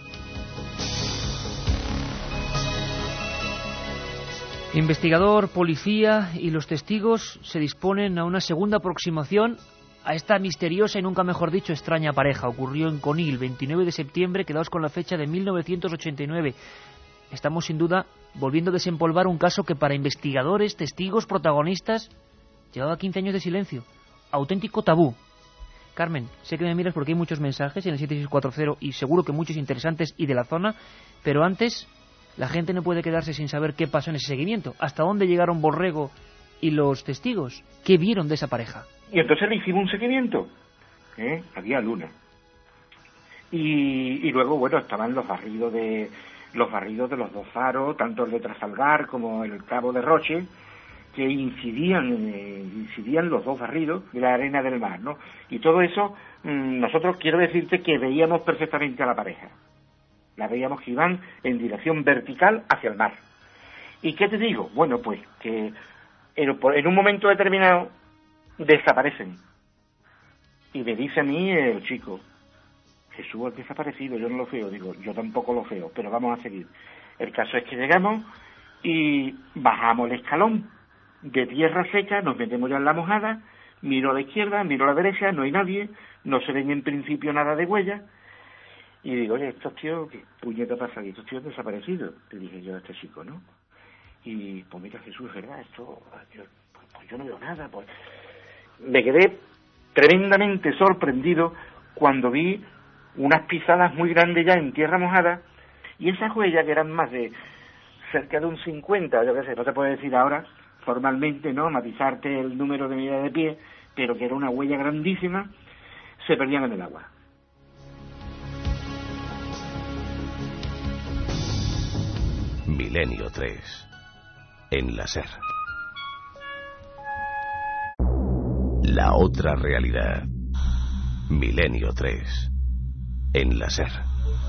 Investigador, policía y los testigos se disponen a una segunda aproximación a esta misteriosa y nunca mejor dicho extraña pareja. Ocurrió en Conil, veintinueve de septiembre, quedaos con la fecha de mil novecientos ochenta y nueve. Estamos sin duda volviendo a desempolvar un caso que para investigadores, testigos, protagonistas, llevaba quince años de silencio. Auténtico tabú. Carmen, sé que me miras porque hay muchos mensajes en el siete seis cuatro cero y seguro que muchos interesantes y de la zona, pero antes la gente no puede quedarse sin saber qué pasó en ese seguimiento. ¿Hasta dónde llegaron Borrego y los testigos? ¿Qué vieron de esa pareja? Y entonces le hicimos un seguimiento. ¿Eh? Había luna. Y, y luego, bueno, estaban los barridos de los barridos de los dos faros, tanto el de Trafalgar como el Cabo de Roche, que incidían, eh, incidían los dos barridos de la arena del mar, ¿no? Y todo eso, mmm, nosotros quiero decirte que veíamos perfectamente a la pareja. La veíamos que iban en dirección vertical hacia el mar. ¿Y qué te digo? Bueno, pues que en, en un momento determinado desaparecen. Y me dice a mí el chico, Jesús ha desaparecido, yo no lo veo. Digo, yo tampoco lo veo, pero vamos a seguir. El caso es que llegamos y bajamos el escalón de tierra seca, nos metemos ya en la mojada, miro a la izquierda, miro a la derecha, no hay nadie, no se ven en principio nada de huella. Y digo, oye, estos tíos, ¿qué puñeta pasa aquí? Estos tíos han desaparecido. Le dije yo a este chico, ¿no? Y, pues mira, Jesús, es verdad, esto, yo, pues, pues yo no veo nada. Pues me quedé tremendamente sorprendido cuando vi unas pisadas muy grandes ya en tierra mojada, y esas huellas que eran más de cerca de un cincuenta, yo qué sé, no te puedo decir ahora formalmente, ¿no?, matizarte el número de medida de pie, pero que era una huella grandísima, se perdían en el agua. Milenio tres, en la SER. La otra realidad. Milenio tres, en la SER.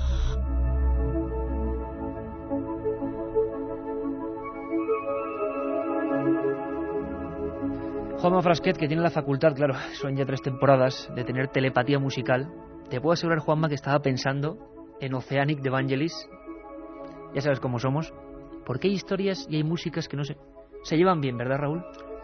Juanma Frasquet, que tiene la facultad, claro, son ya tres temporadas, de tener telepatía musical. Te puedo asegurar, Juanma, que estaba pensando en Oceanic de Vangelis. Ya sabes cómo somos. Porque hay historias y hay músicas que no se, se llevan bien, ¿verdad, Raúl?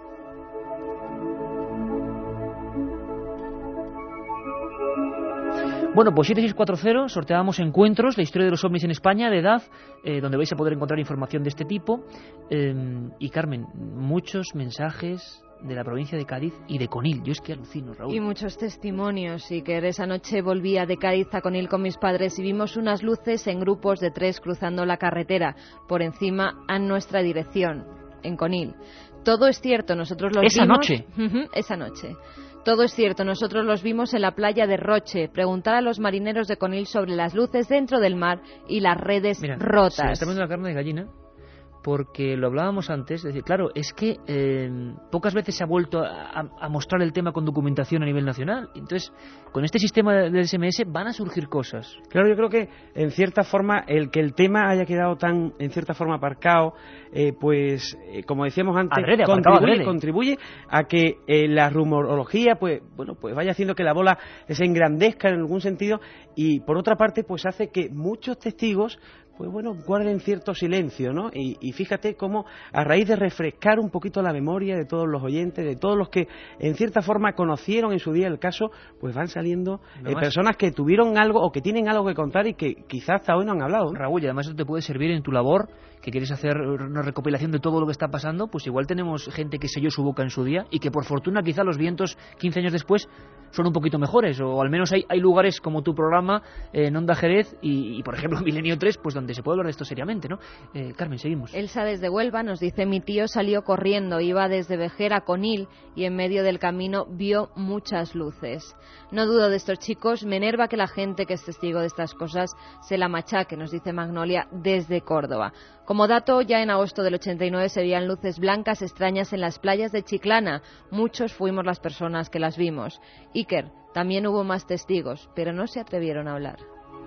Bueno, pues siete seis cuatro cero, sorteábamos encuentros, la historia de los ovnis en España, de edad, eh, donde vais a poder encontrar información de este tipo. Eh, y Carmen, muchos mensajes de la provincia de Cádiz y de Conil. Yo es que alucino, Raúl. Y muchos testimonios. Y que esa noche volvía de Cádiz a Conil con mis padres y vimos unas luces en grupos de tres cruzando la carretera, por encima a nuestra dirección, en Conil. Todo es cierto, nosotros los ¿Esa vimos... noche? Uh-huh, esa noche. Todo es cierto, nosotros los vimos en la playa de Roche. Preguntar a los marineros de Conil sobre las luces dentro del mar y las redes Mira, rotas. Se me está poniendo la carne de gallina, porque lo hablábamos antes. Es decir, claro, es que eh, pocas veces se ha vuelto a, a mostrar el tema con documentación a nivel nacional. Entonces, con este sistema del S M S van a surgir cosas. Claro, yo creo que en cierta forma el que el tema haya quedado tan, en cierta forma, aparcado, eh, pues, eh, como decíamos antes, adrede, contribuye, contribuye a que eh, la rumorología, pues, bueno, pues vaya haciendo que la bola se engrandezca en algún sentido, y por otra parte, pues hace que muchos testigos pues bueno, guarden cierto silencio, ¿no? Y, y fíjate cómo, a raíz de refrescar un poquito la memoria de todos los oyentes, de todos los que en cierta forma conocieron en su día el caso, pues van saliendo eh, personas que tuvieron algo o que tienen algo que contar y que quizás hasta hoy no han hablado, ¿no? Raúl, y además eso te puede servir en tu labor, que quieres hacer una recopilación de todo lo que está pasando, pues igual tenemos gente que selló su boca en su día y que por fortuna quizá los vientos quince años después son un poquito mejores, o al menos hay, hay lugares como tu programa eh, en Onda Jerez y, y por ejemplo Milenio tres, pues donde se puede hablar de esto seriamente, ¿no? Eh, Carmen, seguimos. Elsa desde Huelva nos dice: mi tío salió corriendo, iba desde Vejer a Conil y en medio del camino vio muchas luces. No dudo de estos chicos, me enerva que la gente que es testigo de estas cosas se la machaque, nos dice Magnolia desde Córdoba. Como dato, ya en agosto del ochenta y nueve se veían luces blancas extrañas en las playas de Chiclana. Muchos fuimos las personas que las vimos. Iker, también hubo más testigos, pero no se atrevieron a hablar.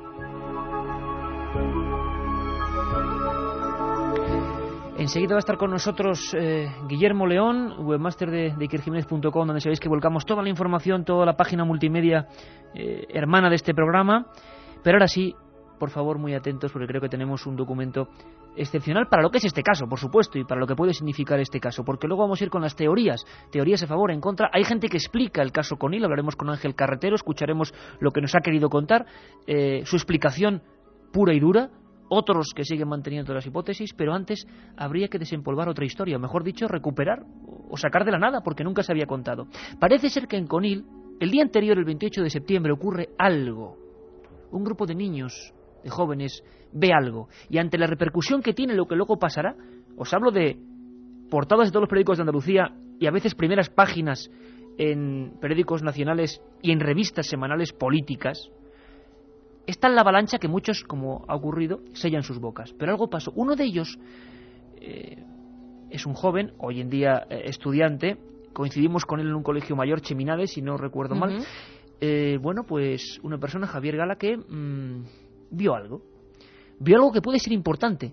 Enseguida va a estar con nosotros eh, Guillermo León, webmaster de, de iker jiménez punto com, donde sabéis que volcamos toda la información, toda la página multimedia eh, hermana de este programa. Pero ahora sí, por favor, muy atentos, porque creo que tenemos un documento excepcional para lo que es este caso, por supuesto, y para lo que puede significar este caso, porque luego vamos a ir con las teorías, teorías a favor, en contra. Hay gente que explica el caso Conil, hablaremos con Ángel Carretero, escucharemos lo que nos ha querido contar, eh, su explicación pura y dura, otros que siguen manteniendo las hipótesis, pero antes habría que desempolvar otra historia, o mejor dicho, recuperar o sacar de la nada, porque nunca se había contado. Parece ser que en Conil, el día anterior, el veintiocho de septiembre, ocurre algo. Un grupo de niños, de jóvenes, ve algo, y ante la repercusión que tiene lo que luego pasará, os hablo de portadas de todos los periódicos de Andalucía y a veces primeras páginas en periódicos nacionales y en revistas semanales políticas. Está en la avalancha que muchos, como ha ocurrido, sellan sus bocas. Pero algo pasó. Uno de ellos eh, es un joven, hoy en día eh, estudiante, coincidimos con él en un colegio mayor, Cheminades, si no recuerdo uh-huh. mal. Eh, bueno, pues una persona, Javier Gala, que mmm, vio algo. Vio algo que puede ser importante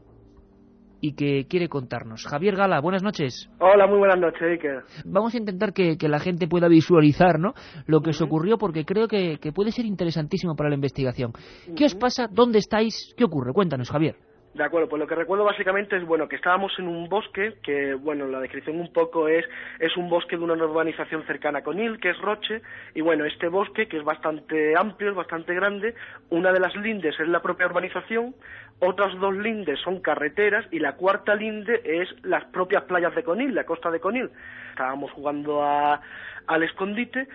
y que quiere contarnos. Javier Gala, buenas noches. Hola, muy buenas noches, Iker. Vamos a intentar que, que la gente pueda visualizar, ¿no?, lo que uh-huh. se ocurrió, porque creo que, que puede ser interesantísimo para la investigación. Uh-huh. ¿Qué os pasa? ¿Dónde estáis? ¿Qué ocurre? Cuéntanos, Javier. De acuerdo, pues lo que recuerdo básicamente es, bueno, que estábamos en un bosque, que, bueno, la descripción un poco es, es un bosque de una urbanización cercana a Conil, que es Roche, y bueno, este bosque, que es bastante amplio, es bastante grande, una de las lindes es la propia urbanización, otras dos lindes son carreteras, y la cuarta linde es las propias playas de Conil, la costa de Conil. Estábamos jugando a, al escondite,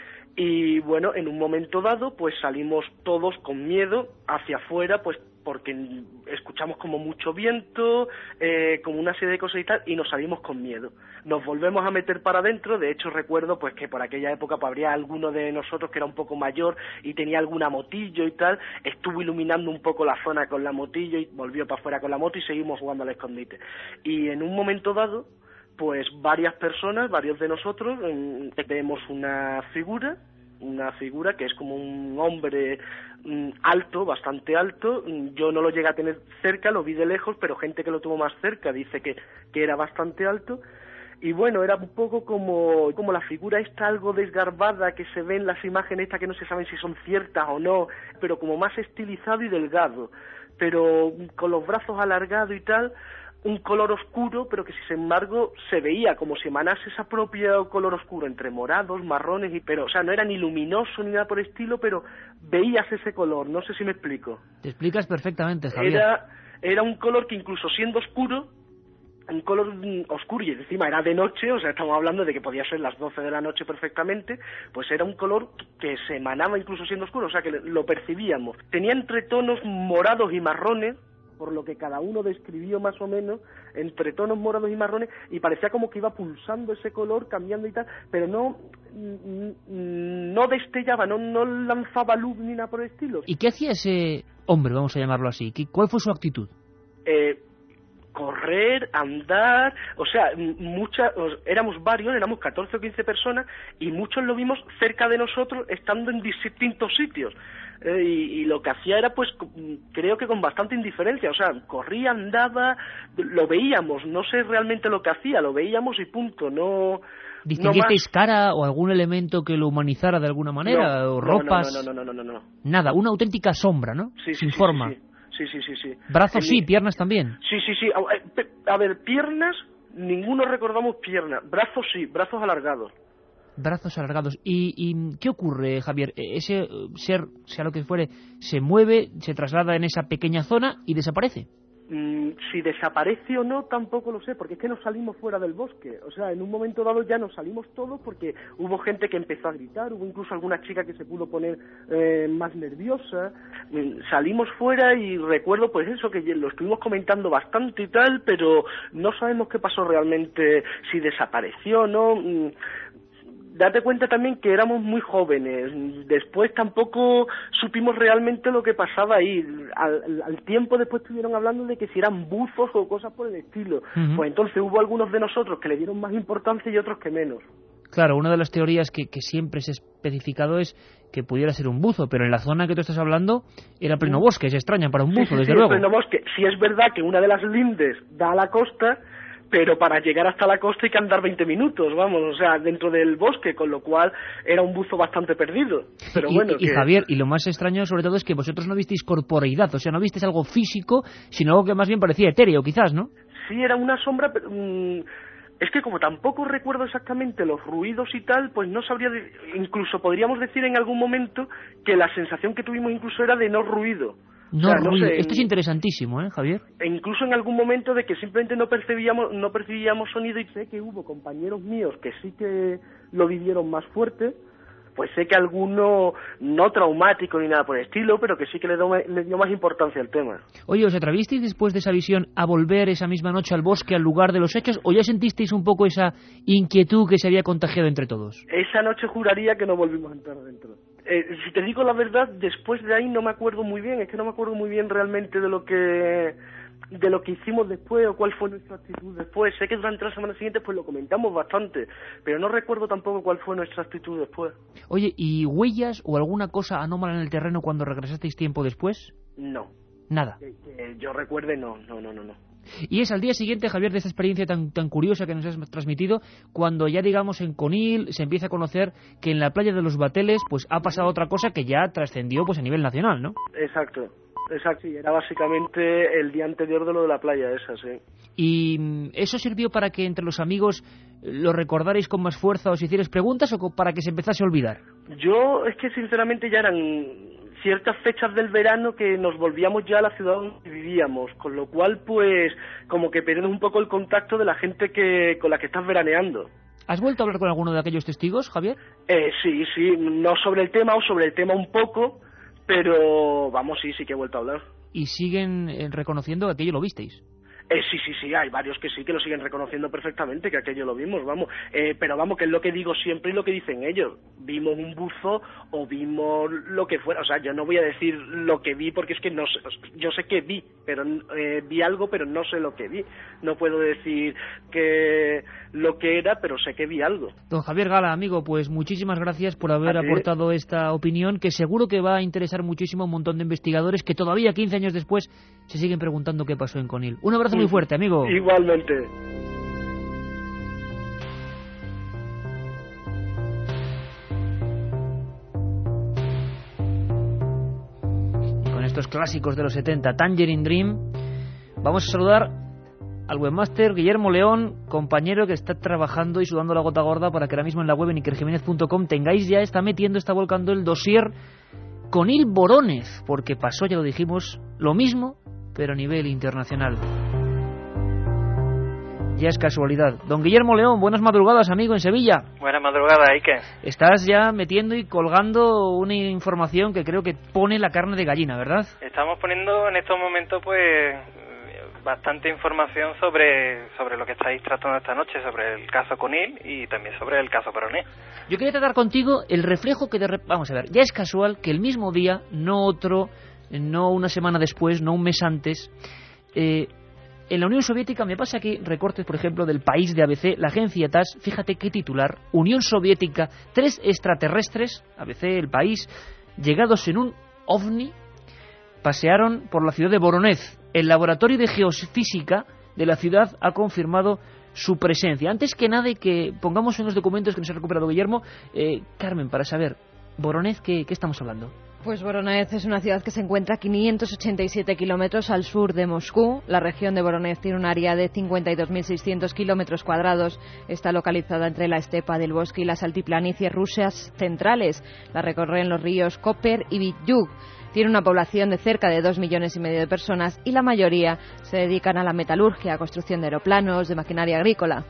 y bueno, en un momento dado, pues salimos todos con miedo hacia afuera, pues porque escuchamos como mucho viento, eh, como una serie de cosas y tal, y nos salimos con miedo. Nos volvemos a meter para adentro. De hecho recuerdo pues que por aquella época pues, habría alguno de nosotros que era un poco mayor y tenía alguna motillo y tal, estuvo iluminando un poco la zona con la motillo y volvió para afuera con la moto y seguimos jugando al escondite. Y en un momento dado, pues varias personas, varios de nosotros, eh, vemos una figura, una figura que es como un hombre mm, alto, bastante alto. Yo no lo llegué a tener cerca, lo vi de lejos, pero gente que lo tuvo más cerca dice que, que era bastante alto. Y bueno, era un poco como, como la figura esta algo desgarbada que se ve en las imágenes estas que no se saben si son ciertas o no, pero como más estilizado y delgado, pero con los brazos alargados y tal, un color oscuro, pero que sin embargo se veía como si emanase ese propio color oscuro entre morados, marrones, y pero o sea, no era ni luminoso ni nada por el estilo, pero veías ese color, no sé si me explico. Te explicas perfectamente, Javier. Era, era un color que incluso siendo oscuro, un color oscuro y encima era de noche, o sea, estamos hablando de que podía ser las doce de la noche perfectamente, pues era un color que se emanaba incluso siendo oscuro, o sea, que lo percibíamos. Tenía entre tonos morados y marrones, por lo que cada uno describió más o menos, entre tonos morados y marrones, y parecía como que iba pulsando ese color, cambiando y tal, pero no no destellaba, no, no lanzaba luz ni nada por el estilo. ¿Y qué hacía ese hombre, vamos a llamarlo así? ¿Cuál fue su actitud? Eh... correr, andar, o sea, muchas, éramos varios, éramos catorce o quince personas y muchos lo vimos cerca de nosotros estando en distintos sitios. Eh, y, y lo que hacía era, pues, creo que con bastante indiferencia, o sea, corría, andaba, lo veíamos, no sé realmente lo que hacía, lo veíamos y punto, no... ¿Distinguisteis no cara o algún elemento que lo humanizara de alguna manera? No, ¿O ropas? No, no, no, no, no, no, no, no. Nada, una auténtica sombra, ¿no? Sí, sí, Sin sí, forma. Sí, sí. sí, sí, sí, sí. Brazos En sí, mi- piernas también. Sí, sí, sí. A, eh, pe- a ver, piernas, ninguno recordamos piernas. Brazos sí, brazos alargados. Brazos alargados. ¿Y, y qué ocurre, Javier? E- Ese eh, ser, sea lo que fuere, se mueve, se traslada en esa pequeña zona y desaparece. Mm, si desaparece o no, tampoco lo sé, porque es que nos salimos fuera del bosque. O sea, en un momento dado ya nos salimos todos porque hubo gente que empezó a gritar, hubo incluso alguna chica que se pudo poner eh, más nerviosa. Mm, salimos fuera y recuerdo pues eso, que lo estuvimos comentando bastante y tal, pero no sabemos qué pasó realmente, si desapareció o no. Mm, Date cuenta también que éramos muy jóvenes. Después tampoco supimos realmente lo que pasaba ahí. Al, al tiempo después estuvieron hablando de que si eran buzos o cosas por el estilo. Ujú. Pues entonces hubo algunos de nosotros que le dieron más importancia y otros que menos. Claro, una de las teorías que, que siempre se ha especificado es que pudiera ser un buzo, pero en la zona que tú estás hablando era pleno bosque, es extraña para un Sí, buzo, sí, desde sí, luego. es pleno bosque. Sí es verdad que una de las lindes da a la costa, pero para llegar hasta la costa hay que andar veinte minutos, vamos, o sea, dentro del bosque, con lo cual era un buzo bastante perdido. Pero y, bueno, y, y que... Javier, y lo más extraño sobre todo es que vosotros no visteis corporeidad, o sea, no visteis algo físico, sino algo que más bien parecía etéreo, quizás, ¿no? Sí, era una sombra, pero, mm, es que como tampoco recuerdo exactamente los ruidos y tal, pues no sabría, de- incluso podríamos decir en algún momento que la sensación que tuvimos incluso era de no ruido. No, O sea, no ruido. sé, Esto es interesantísimo, ¿eh, Javier? e incluso en algún momento de que simplemente no percibíamos, no percibíamos sonido, y sé que hubo compañeros míos que sí que lo vivieron más fuerte, pues sé que alguno no traumático ni nada por el estilo, pero que sí que le, do- le dio más importancia al tema. Oye, ¿os atrevisteis después de esa visión a volver esa misma noche al bosque, al lugar de los hechos, o ya sentisteis un poco esa inquietud que se había contagiado entre todos? Esa noche juraría que no volvimos a entrar dentro. Eh, si te digo la verdad, después de ahí no me acuerdo muy bien, es que no me acuerdo muy bien realmente de lo que de lo que hicimos después o cuál fue nuestra actitud después. Sé que durante la semana siguiente pues lo comentamos bastante, pero no recuerdo tampoco cuál fue nuestra actitud después. Oye, ¿y huellas o alguna cosa anómala en el terreno cuando regresasteis tiempo después? No. Nada. Que, que yo recuerde, no, no, no, no, no. Y es al día siguiente, Javier, de esta experiencia tan, tan curiosa que nos has transmitido, cuando ya, digamos, en Conil se empieza a conocer que en la playa de los Bateles pues ha pasado otra cosa que ya trascendió pues a nivel nacional, ¿no? Exacto, exacto, sí, era básicamente el día anterior de lo de la playa esa, sí. ¿Y mm, eso sirvió para que entre los amigos eh, lo recordarais con más fuerza, os hicierais preguntas o co- para que se empezase a olvidar? Yo, es que sinceramente ya eran ciertas fechas del verano que nos volvíamos ya a la ciudad donde vivíamos, con lo cual pues como que pierdes un poco el contacto de la gente que con la que estás veraneando. ¿Has vuelto a hablar con alguno de aquellos testigos, Javier? Eh, sí, sí, no sobre el tema o sobre el tema un poco, pero vamos, sí, sí que he vuelto a hablar. ¿Y siguen eh, reconociendo que aquello lo visteis? Eh, sí, sí, sí, hay varios que sí que lo siguen reconociendo perfectamente, que aquello lo vimos, vamos. Eh, pero vamos, que es lo que digo siempre y lo que dicen ellos. Vimos un buzo o vimos lo que fuera. O sea, yo no voy a decir lo que vi porque es que no sé. Yo sé que vi, pero eh, vi algo, pero no sé lo que vi. No puedo decir que lo que era, pero sé que vi algo. Don Javier Gala, amigo, pues muchísimas gracias por haber ¿A ti? aportado esta opinión, que seguro que va a interesar muchísimo a un montón de investigadores que todavía quince años después se siguen preguntando qué pasó en Conil. Un abrazo muy fuerte, amigo. Igualmente. Y con estos clásicos de los setenta, Tangerine Dream, vamos a saludar al webmaster Guillermo León, compañero que está trabajando y sudando la gota gorda para que ahora mismo en la web en iker jiménez punto com tengáis ya, está metiendo, está volcando el dossier Conil Boronez, porque pasó, ya lo dijimos, lo mismo, pero a nivel internacional. Ya es casualidad. Don Guillermo León, buenas madrugadas, amigo, en Sevilla. Buena madrugada, Ike. Estás ya metiendo y colgando una información que creo que pone la carne de gallina, ¿verdad? Estamos poniendo en estos momentos, pues, bastante información sobre sobre lo que estáis tratando esta noche, sobre el caso Conil y también sobre el caso Boronez. Yo quería tratar contigo el reflejo que de rep- vamos a ver, ya es casual que el mismo día, no otro, no una semana después, no un mes antes, eh, en la Unión Soviética, me pasa aquí recortes, por ejemplo, del País de A B C, la agencia T A S, fíjate qué titular, Unión Soviética, tres extraterrestres, A B C, el País, llegados en un ovni, pasearon por la ciudad de Voronezh. El laboratorio de geofísica de la ciudad ha confirmado su presencia. Antes que nada, y que pongamos en los documentos que nos ha recuperado Guillermo, eh, Carmen, para saber, Voronezh, ¿qué, qué estamos hablando? Pues Voronezh es una ciudad que se encuentra a quinientos ochenta y siete kilómetros al sur de Moscú. La región de Voronezh tiene un área de cincuenta y dos mil seiscientos kilómetros cuadrados. Está localizada entre la estepa del bosque y las altiplanicies rusas centrales. La recorren los ríos Koper y Vityug. Tiene una población de cerca de dos millones y medio de personas y la mayoría se dedican a la metalurgia, construcción de aeroplanos, de maquinaria agrícola.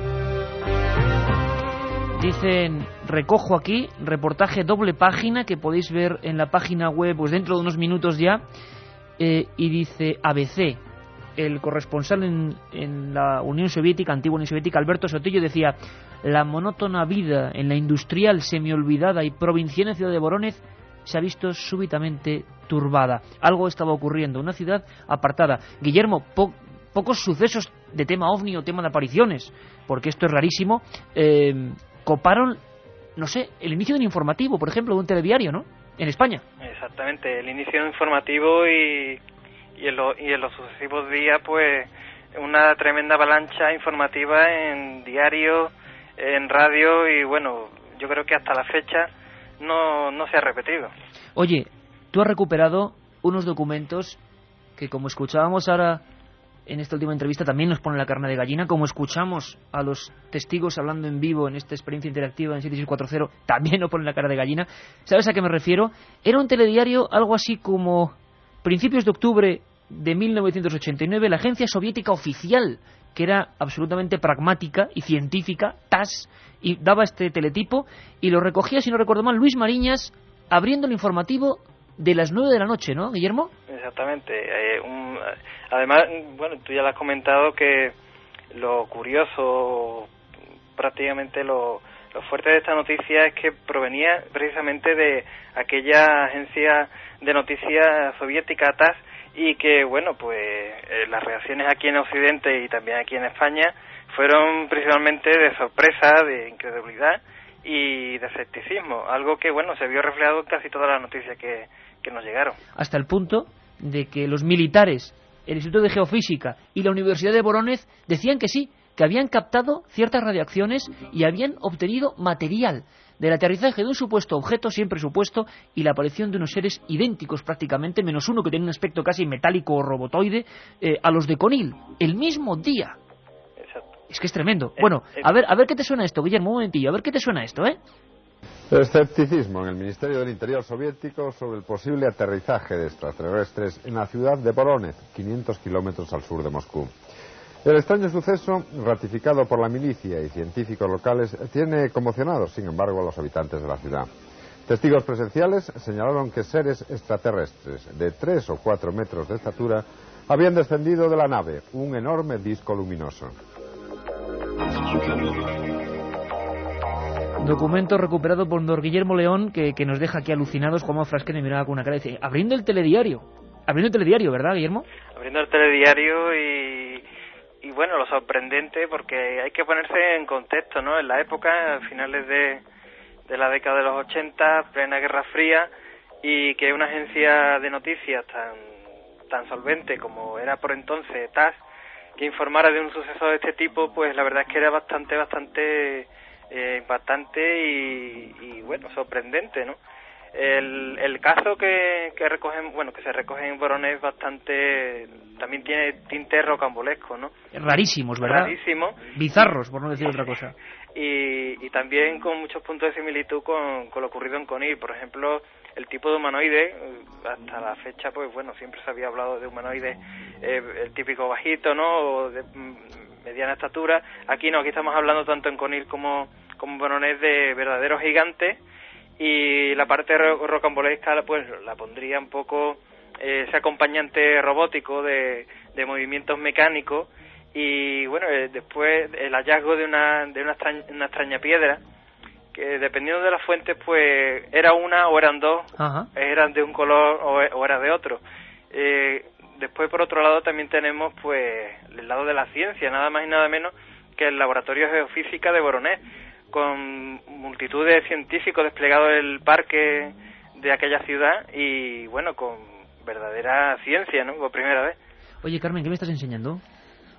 Dicen, recojo aquí, reportaje doble página que podéis ver en la página web pues dentro de unos minutos ya, eh, y dice A B C, el corresponsal en, en la Unión Soviética, antigua Unión Soviética, Alberto Sotillo, decía: la monótona vida en la industrial, semiolvidada y provinciana ciudad de Voronezh se ha visto súbitamente turbada. Algo estaba ocurriendo, una ciudad apartada. Guillermo, po pocos sucesos de tema ovni o tema de apariciones, porque esto es rarísimo, eh, coparon, no sé, el inicio de un informativo, por ejemplo, de un telediario, ¿no?, en España. Exactamente, el inicio de un informativo y, y, en, lo, y en los sucesivos días, pues, una tremenda avalancha informativa en diario, en radio, y bueno, yo creo que hasta la fecha no, no se ha repetido. Oye, tú has recuperado unos documentos que, como escuchábamos ahora en esta última entrevista, también nos pone la carne de gallina, como escuchamos a los testigos hablando en vivo en esta experiencia interactiva en siete seis cuatro cero, también nos pone la cara de gallina. ¿Sabes a qué me refiero? Era un telediario algo así como principios de octubre de mil novecientos ochenta y nueve, la agencia soviética oficial, que era absolutamente pragmática y científica, T A S, y daba este teletipo, y lo recogía, si no recuerdo mal, Luis Mariñas, abriendo el informativo de las nueve de la noche, ¿no, Guillermo? Exactamente. Eh, un, además, bueno, tú ya lo has comentado, que lo curioso, prácticamente lo, lo fuerte de esta noticia es que provenía precisamente de aquella agencia de noticias soviética, T A S, y que, bueno, pues eh, las reacciones aquí en Occidente y también aquí en España fueron principalmente de sorpresa, de incredulidad y de escepticismo, algo que, bueno, se vio reflejado en casi todas las noticias que, que nos llegaron. Hasta el punto de que los militares, el Instituto de Geofísica y la Universidad de Voronezh decían que sí, que habían captado ciertas radiaciones y habían obtenido material del aterrizaje de un supuesto objeto, siempre supuesto, y la aparición de unos seres idénticos prácticamente, menos uno que tiene un aspecto casi metálico o robotoide, eh, a los de Conil, el mismo día. Es que es tremendo. Bueno, a ver, a ver qué te suena esto, Guillermo, un momentillo, a ver qué te suena esto, ¿eh? Escepticismo en el Ministerio del Interior soviético sobre el posible aterrizaje de extraterrestres en la ciudad de Voronezh, quinientos kilómetros al sur de Moscú. El extraño suceso, ratificado por la milicia y científicos locales, tiene conmocionados, sin embargo, a los habitantes de la ciudad. Testigos presenciales señalaron que seres extraterrestres de tres o cuatro metros de estatura habían descendido de la nave, un enorme disco luminoso. Documento recuperado por don Guillermo León, que, que nos deja aquí alucinados. Juanma Frasquet me miraba con una cara y dice, abriendo el telediario, abriendo el telediario, ¿verdad, Guillermo? Abriendo el telediario y, y bueno, lo sorprendente, porque hay que ponerse en contexto, ¿no? En la época, a finales de, de la década de los ochenta, plena Guerra Fría, y que una agencia de noticias tan, tan solvente como era por entonces T A S, que informara de un suceso de este tipo, pues la verdad es que era bastante, bastante eh, impactante y, y, bueno, sorprendente, ¿no? El, el caso que, que recogen, bueno, que se recoge en Voronezh bastante, también tiene tinte rocambolesco, ¿no? Rarísimos, ¿verdad? Rarísimo. Bizarros, por no decir otra cosa. Y, y también con muchos puntos de similitud con, con lo ocurrido en Conil. Por ejemplo, el tipo de humanoide, hasta la fecha, pues bueno, siempre se había hablado de humanoides, eh, el típico bajito, ¿no?, o de mm, mediana estatura. Aquí no, aquí estamos hablando tanto en Conil como, como en Voronezh de verdaderos gigantes, y la parte ro rocambolesca pues la pondría un poco eh, ese acompañante robótico de, de movimientos mecánicos, y bueno, eh, después el hallazgo de una, de una extraña, una extraña piedra, que dependiendo de las fuentes pues era una o eran dos. Ajá. Eran de un color o, o era de otro. Eh, después, por otro lado, también tenemos pues el lado de la ciencia, nada más y nada menos que el Laboratorio de Geofísica de Voronezh, con multitud de científicos desplegados en el parque de aquella ciudad y bueno, con verdadera ciencia, ¿no?, por primera vez. Oye, Carmen, ¿qué me estás enseñando?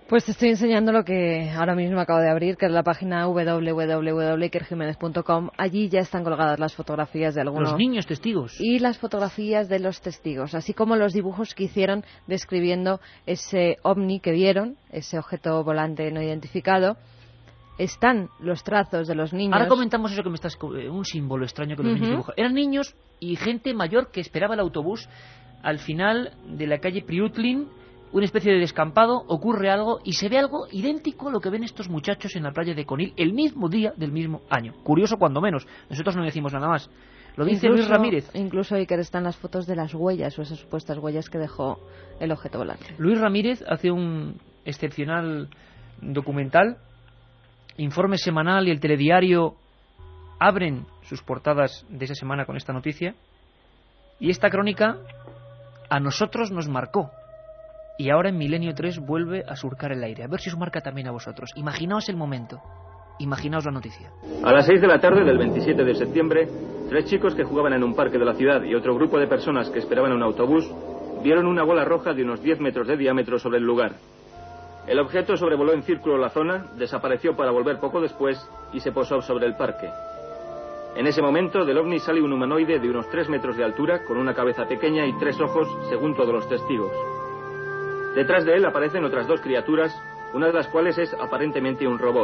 Pues te estoy enseñando lo que ahora mismo acabo de abrir, que es la página doble u doble u doble u punto iker jiménez punto com. Allí ya están colgadas las fotografías de algunos... Los niños testigos. Y las fotografías de los testigos, así como los dibujos que hicieron describiendo ese ovni que vieron, ese objeto volante no identificado. Están los trazos de los niños. Ahora comentamos eso que me estás... Un símbolo extraño que los uh-huh. niños dibujan. Eran niños y gente mayor que esperaba el autobús al final de la calle Priutlin, una especie de descampado, ocurre algo y se ve algo idéntico a lo que ven estos muchachos en la playa de Conil el mismo día del mismo año. Curioso cuando menos. Nosotros no decimos nada más. Lo dice incluso, Luis Ramírez. Incluso ahí que están las fotos de las huellas o esas supuestas huellas que dejó el objeto volante. Luis Ramírez hace un excepcional documental. Informe Semanal y el Telediario abren sus portadas de esa semana con esta noticia. Y esta crónica a nosotros nos marcó. Y ahora en Milenio tres vuelve a surcar el aire. A ver si os marca también a vosotros. Imaginaos el momento. Imaginaos la noticia. A las seis de la tarde del veintisiete de septiembre, tres chicos que jugaban en un parque de la ciudad y otro grupo de personas que esperaban un autobús vieron una bola roja de unos diez metros de diámetro sobre el lugar. El objeto sobrevoló en círculo la zona, desapareció para volver poco después y se posó sobre el parque. En ese momento, del ovni sale un humanoide de unos tres metros de altura, con una cabeza pequeña y tres ojos, según todos los testigos. Detrás de él aparecen otras dos criaturas, una de las cuales es aparentemente un robot.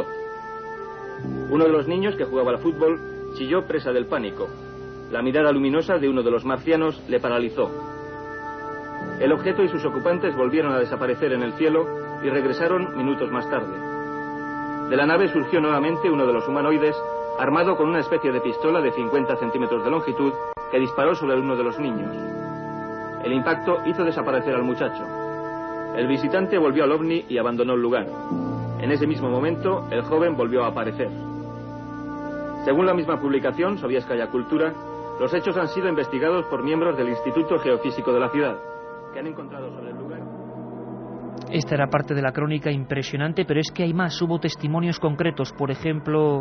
Uno de los niños que jugaba al fútbol chilló presa del pánico. La mirada luminosa de uno de los marcianos le paralizó. El objeto y sus ocupantes volvieron a desaparecer en el cielo y regresaron minutos más tarde. De la nave surgió nuevamente uno de los humanoides, armado con una especie de pistola de cincuenta centímetros de longitud, que disparó sobre uno de los niños. El impacto hizo desaparecer al muchacho. El visitante volvió al ovni y abandonó el lugar. En ese mismo momento, el joven volvió a aparecer. Según la misma publicación, Sovietskaya Cultura, los hechos han sido investigados por miembros del Instituto Geofísico de la ciudad, que han encontrado sobre el lugar... Esta era parte de la crónica impresionante, pero es que hay más. Hubo testimonios concretos, por ejemplo,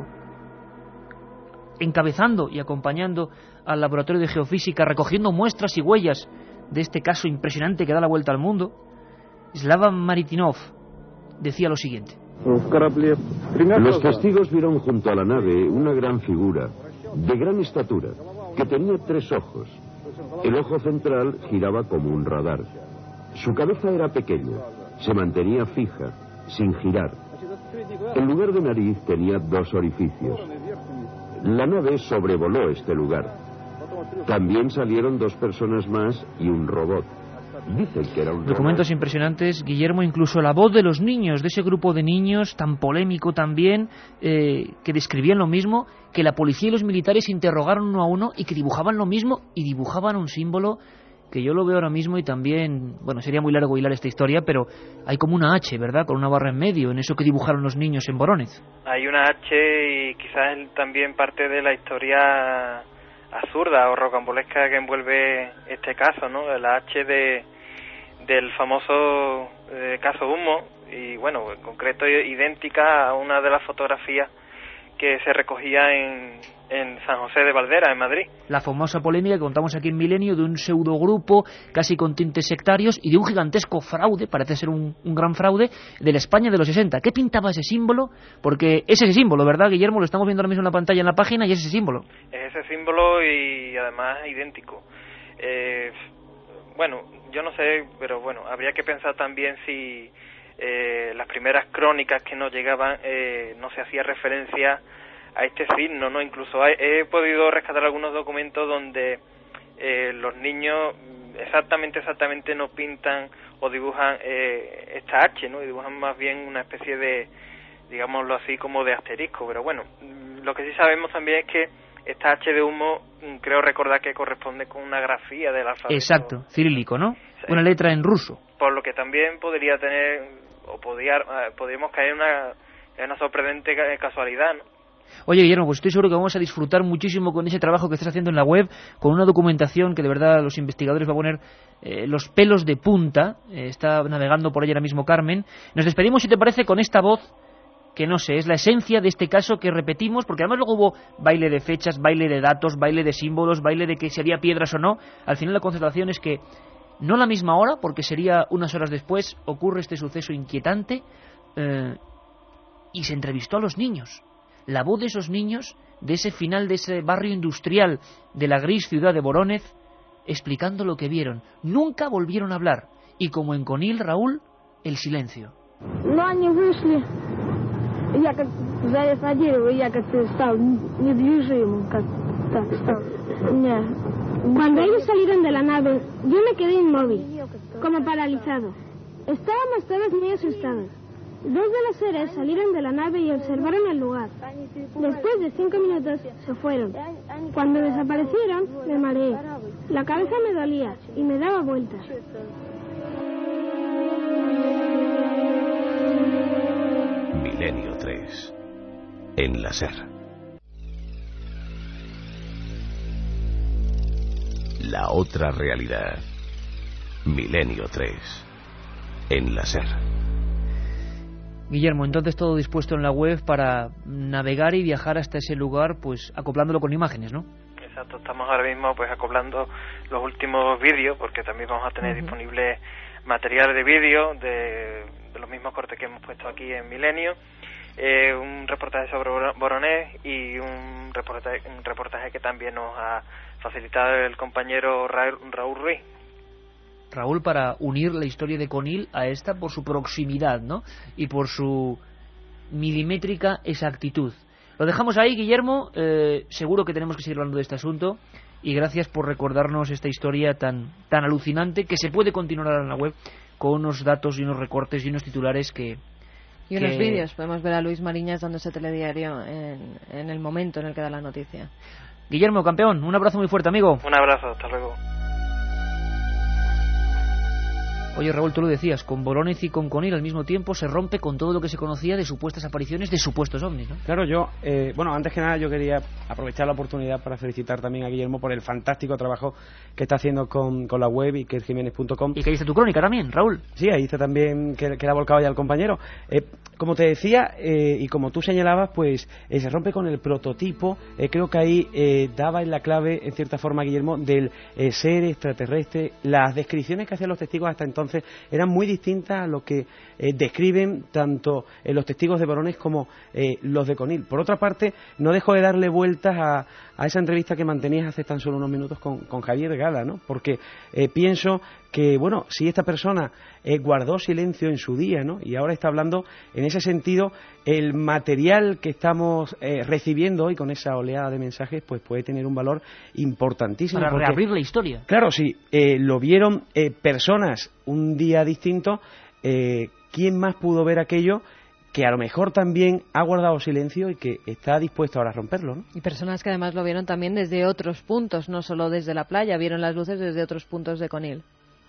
encabezando y acompañando al laboratorio de geofísica, recogiendo muestras y huellas de este caso impresionante que da la vuelta al mundo. Slava Maritinov decía lo siguiente. Los testigos vieron junto a la nave una gran figura, de gran estatura, que tenía tres ojos. El ojo central giraba como un radar. Su cabeza era pequeña, se mantenía fija, sin girar. En lugar de nariz tenía dos orificios. La nave sobrevoló este lugar. También salieron dos personas más y un robot. Dicen que era un documentos robot. Impresionantes, Guillermo, incluso la voz de los niños, de ese grupo de niños tan polémico también, eh, que describían lo mismo, que la policía y los militares interrogaron uno a uno y que dibujaban lo mismo y dibujaban un símbolo que yo lo veo ahora mismo y también, bueno, sería muy largo hilar esta historia, pero hay como una H, ¿verdad?, con una barra en medio, en eso que dibujaron los niños en Voronezh. Hay una H y quizás también parte de la historia absurda o rocambolesca que envuelve este caso, ¿no? La H de del famoso eh, caso Humo, y bueno, en concreto idéntica a una de las fotografías que se recogía en, en San José de Valdera, en Madrid. La famosa polémica que contamos aquí en Milenio de un pseudogrupo casi con tintes sectarios y de un gigantesco fraude, parece ser un, un gran fraude, de la España de los sesenta. ¿Qué pintaba ese símbolo? Porque es ese símbolo, ¿verdad, Guillermo? Lo estamos viendo ahora mismo en la pantalla, en la página, y es ese símbolo. Es ese símbolo y además idéntico. Eh, bueno, yo no sé, pero bueno, habría que pensar también si eh, las primeras crónicas que nos llegaban eh, no se hacía referencia a este signo, ¿no? Incluso hay, he podido rescatar algunos documentos donde eh, los niños exactamente, exactamente no pintan o dibujan eh, esta H, ¿no? Y dibujan más bien una especie de, digámoslo así, como de asterisco, pero bueno, lo que sí sabemos también es que esta H de Humo, creo recordar que corresponde con una grafía del alfabeto. Exacto, cirílico, ¿no? Sí. Una letra en ruso. Por lo que también podría tener, o podría, podríamos caer en una, en una sorprendente casualidad, ¿no? Oye, Guillermo, pues estoy seguro que vamos a disfrutar muchísimo con ese trabajo que estás haciendo en la web, con una documentación que de verdad los investigadores van a poner eh, los pelos de punta. Eh, está navegando por ella ahora mismo Carmen. Nos despedimos, si te parece, con esta voz que no sé, es la esencia de este caso que repetimos, porque además luego hubo baile de fechas, baile de datos, baile de símbolos, baile de que si había piedras o no. Al final la constatación es que no a la misma hora, porque sería unas horas después, ocurre este suceso inquietante, eh, y se entrevistó a los niños. La voz de esos niños, de ese final de ese barrio industrial de la gris ciudad de Vorónezh, explicando lo que vieron. Nunca volvieron a hablar. Y como en Conil, Raúl, el silencio. No, они вышли. Я как заяц на дерево, я как стал недвижимым, как так стал. Cuando ellos salieron de la nave, yo me quedé inmóvil, como paralizado. Estábamos todos muy asustados. Dos de los seres salieron de la nave y observaron el lugar. Después de cinco minutos se fueron. Cuando desaparecieron, me mareé. La cabeza me dolía y me daba vueltas. Milenio tres. En la SER. La otra realidad. Milenio tres. En la SER. Guillermo, entonces todo dispuesto en la web para navegar y viajar hasta ese lugar, pues acoplándolo con imágenes, ¿no? Exacto, estamos ahora mismo pues acoplando los últimos vídeos, porque también vamos a tener uh-huh. disponible material de vídeo de, de los mismos cortes que hemos puesto aquí en Milenio, eh, un reportaje sobre Vorónezh y un reportaje, un reportaje que también nos ha facilitado el compañero Raúl, Raúl Ruiz. Raúl, para unir la historia de Conil a esta por su proximidad, ¿no? Y por su milimétrica exactitud. Lo dejamos ahí, Guillermo. Eh, seguro que tenemos que seguir hablando de este asunto. Y gracias por recordarnos esta historia tan, tan alucinante, que se puede continuar en la web con unos datos y unos recortes y unos titulares que... Y unos que... vídeos. Podemos ver a Luis Mariñas dándose telediario en, en el momento en el que da la noticia. Guillermo, campeón, un abrazo muy fuerte, amigo. Un abrazo, hasta luego. Oye, Raúl, tú lo decías, con Vorónezh y con Conil al mismo tiempo se rompe con todo lo que se conocía de supuestas apariciones de supuestos ovnis, ¿no? Claro, yo, eh, bueno, antes que nada yo quería aprovechar la oportunidad para felicitar también a Guillermo por el fantástico trabajo que está haciendo con, con la web iker jiménez punto com. Y que ahí está tu crónica también, Raúl. Sí, ahí está también, que, que la ha volcado ya el compañero. Eh, como te decía, eh, y como tú señalabas, pues eh, se rompe con el prototipo. Eh, creo que ahí eh, daba en la clave, en cierta forma, Guillermo, del eh, ser extraterrestre. Las descripciones que hacían los testigos hasta entonces eran muy distintas a lo que eh, describen tanto eh, los testigos de Vorónezh como eh, los de Conil. Por otra parte, no dejo de darle vueltas a, a esa entrevista que mantenías hace tan solo unos minutos con, con Javier Gala, ¿no? Porque eh, pienso que, bueno, si esta persona eh, guardó silencio en su día, ¿no? Y ahora está hablando, en ese sentido, el material que estamos eh, recibiendo hoy con esa oleada de mensajes, pues puede tener un valor importantísimo. Para porque, reabrir la historia. Claro, sí, eh, lo vieron eh, personas un día distinto, eh, ¿quién más pudo ver aquello que a lo mejor también ha guardado silencio y que está dispuesto ahora a romperlo, ¿no? Y personas que además lo vieron también desde otros puntos, no solo desde la playa, vieron las luces desde otros puntos de Conil.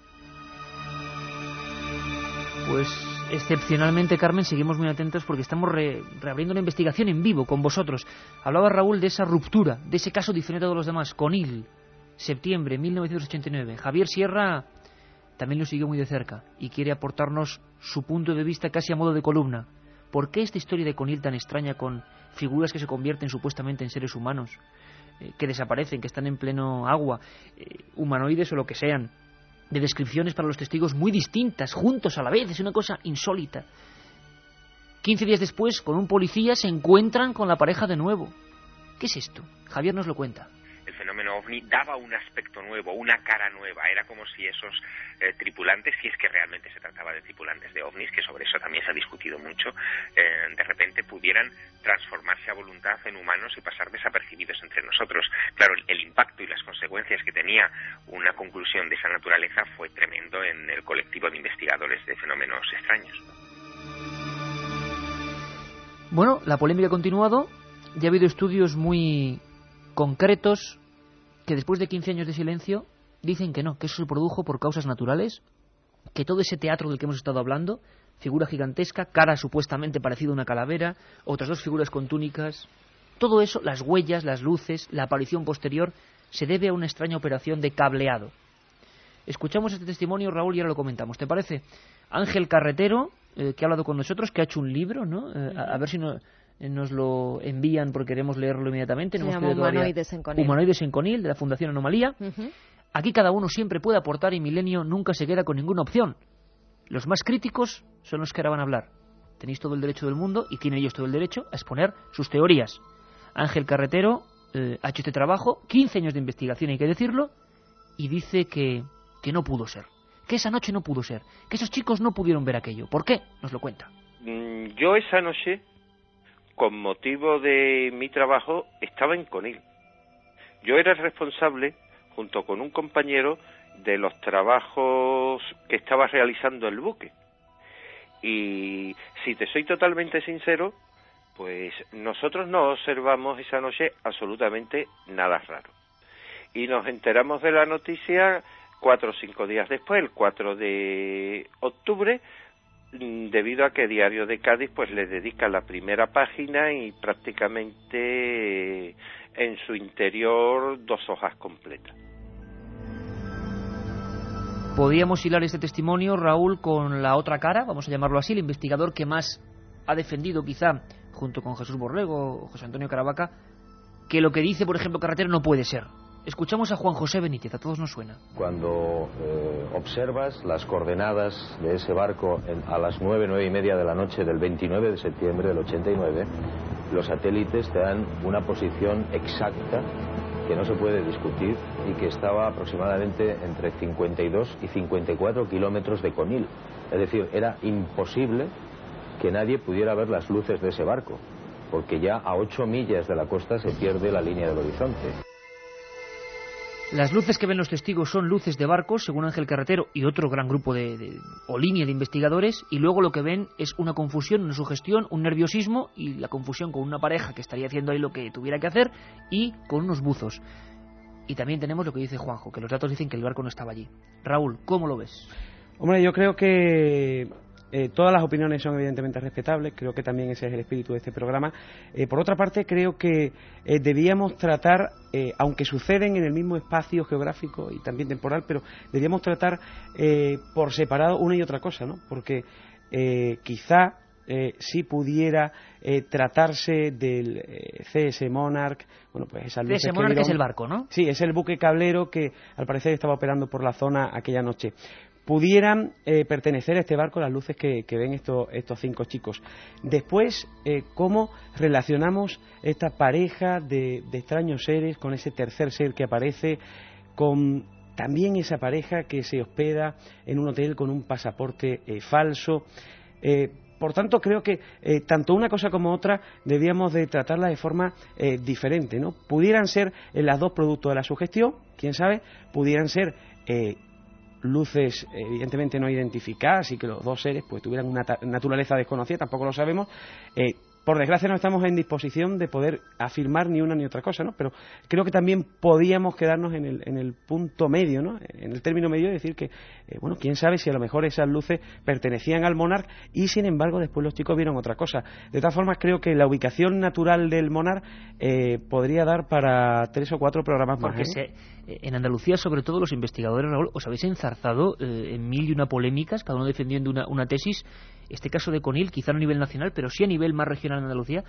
Pues excepcionalmente, Carmen, seguimos muy atentos porque estamos re, reabriendo la investigación en vivo con vosotros. Hablaba Raúl de esa ruptura, de ese caso diferente a todos los demás. Conil, septiembre mil novecientos ochenta y nueve. Javier Sierra también lo siguió muy de cerca y quiere aportarnos su punto de vista casi a modo de columna. ¿Por qué esta historia de Conil tan extraña, con figuras que se convierten supuestamente en seres humanos, eh, que desaparecen, que están en pleno agua, eh, humanoides o lo que sean, de descripciones para los testigos muy distintas, juntos a la vez? Es una cosa insólita. Quince días después, con un policía, se encuentran con la pareja de nuevo. ¿Qué es esto? Javier nos lo cuenta. El fenómeno ovni daba un aspecto nuevo, una cara nueva. Era como si esos eh, tripulantes, si es que realmente se trataba de tripulantes de ovnis, que sobre eso también se ha discutido mucho, eh, de repente pudieran transformarse a voluntad en humanos y pasar desapercibidos entre nosotros. Claro, el impacto y las consecuencias que tenía una conclusión de esa naturaleza fue tremendo en el colectivo de investigadores de fenómenos extraños. Bueno, la polémica ha continuado. Ya ha habido estudios muy concretos que después de quince años de silencio dicen que no, que eso se produjo por causas naturales, que todo ese teatro del que hemos estado hablando, figura gigantesca, cara supuestamente parecida a una calavera, otras dos figuras con túnicas, todo eso, las huellas, las luces, la aparición posterior, se debe a una extraña operación de cableado. Escuchamos este testimonio, Raúl, y ahora lo comentamos, ¿te parece? Ángel Carretero, eh, que ha hablado con nosotros, que ha hecho un libro, ¿no? Eh, a, a ver si no... nos lo envían porque queremos leerlo inmediatamente. Se no llama Humanoides en Conil. Humanoides en Conil, de la Fundación Anomalía. Uh-huh. Aquí cada uno siempre puede aportar y Milenio nunca se queda con ninguna opción. Los más críticos son los que ahora van a hablar. tenéis todo el derecho del mundo, y tienen ellos todo el derecho a exponer sus teorías. Ángel Carretero eh, ha hecho este trabajo, quince años de investigación, hay que decirlo, y dice que, que no pudo ser, que esa noche no pudo ser, que esos chicos no pudieron ver aquello. ¿Por qué? Nos lo cuenta. Yo esa noche, con motivo de mi trabajo, estaba en Conil. Yo era el responsable, junto con un compañero, de los trabajos que estaba realizando el buque. Y si te soy totalmente sincero, pues nosotros no observamos esa noche absolutamente nada raro. Y nos enteramos de la noticia cuatro o cinco días después, el cuatro de octubre, debido a que Diario de Cádiz pues le dedica la primera página y prácticamente en su interior dos hojas completas. Podíamos hilar este testimonio, Raúl, con la otra cara, vamos a llamarlo así, el investigador que más ha defendido, quizá, junto con Jesús Borrego o José Antonio Caravaca, que lo que dice, por ejemplo, Carretero no puede ser. Escuchamos a Juan José Benítez, a todos nos suena. Cuando eh, observas las coordenadas de ese barco en, a las nueve, nueve y media de la noche del veintinueve de septiembre del ochenta y nueve, los satélites te dan una posición exacta que no se puede discutir y que estaba aproximadamente entre cincuenta y dos y cincuenta y cuatro kilómetros de Conil. Es decir, era imposible que nadie pudiera ver las luces de ese barco, porque ya a ocho millas de la costa se pierde la línea del horizonte. Las luces que ven los testigos son luces de barcos, según Ángel Carretero y otro gran grupo de, de, o línea de investigadores, y luego lo que ven es una confusión, una sugestión, un nerviosismo, y la confusión con una pareja que estaría haciendo ahí lo que tuviera que hacer, y con unos buzos. Y también tenemos lo que dice Juanjo, que los datos dicen que el barco no estaba allí. Raúl, ¿cómo lo ves? Hombre, yo creo que Eh, todas las opiniones son evidentemente respetables, creo que también ese es el espíritu de este programa. Eh, por otra parte, creo que eh, debíamos tratar, eh, aunque suceden en el mismo espacio geográfico y también temporal, pero debíamos tratar eh, por separado una y otra cosa, ¿no? Porque eh, quizá eh, si pudiera eh, tratarse del eh, C S Monarch, bueno, pues esas luces C S Monarch que es el barco, ¿no? Sí, es el buque cablero que al parecer estaba operando por la zona aquella noche. Pudieran eh, pertenecer a este barco las luces que, que ven estos, estos cinco chicos. Después, eh, cómo relacionamos esta pareja de, de extraños seres con ese tercer ser que aparece, con también esa pareja que se hospeda en un hotel con un pasaporte eh, falso. Eh, por tanto, creo que eh, tanto una cosa como otra debíamos de tratarla de forma eh, diferente, ¿no? Pudieran ser eh, las dos productos de la sugestión, quién sabe, pudieran ser eh, luces evidentemente no identificadas y que los dos seres pues tuvieran una naturaleza desconocida, tampoco lo sabemos. Eh, por desgracia no estamos en disposición de poder afirmar ni una ni otra cosa, ¿no? Pero creo que también podíamos quedarnos en el, en el punto medio, ¿no? En el término medio, y decir que, eh, bueno, quién sabe si a lo mejor esas luces pertenecían al Monarch y sin embargo después los chicos vieron otra cosa. De todas formas, creo que la ubicación natural del Monarch eh, podría dar para tres o cuatro programas más. Porque se, en Andalucía, sobre todo, los investigadores, Raúl, os habéis enzarzado eh, en mil y una polémicas, cada uno defendiendo una, una tesis. Este caso de Conil, quizá no a nivel nacional, pero sí a nivel más regional en Andalucía,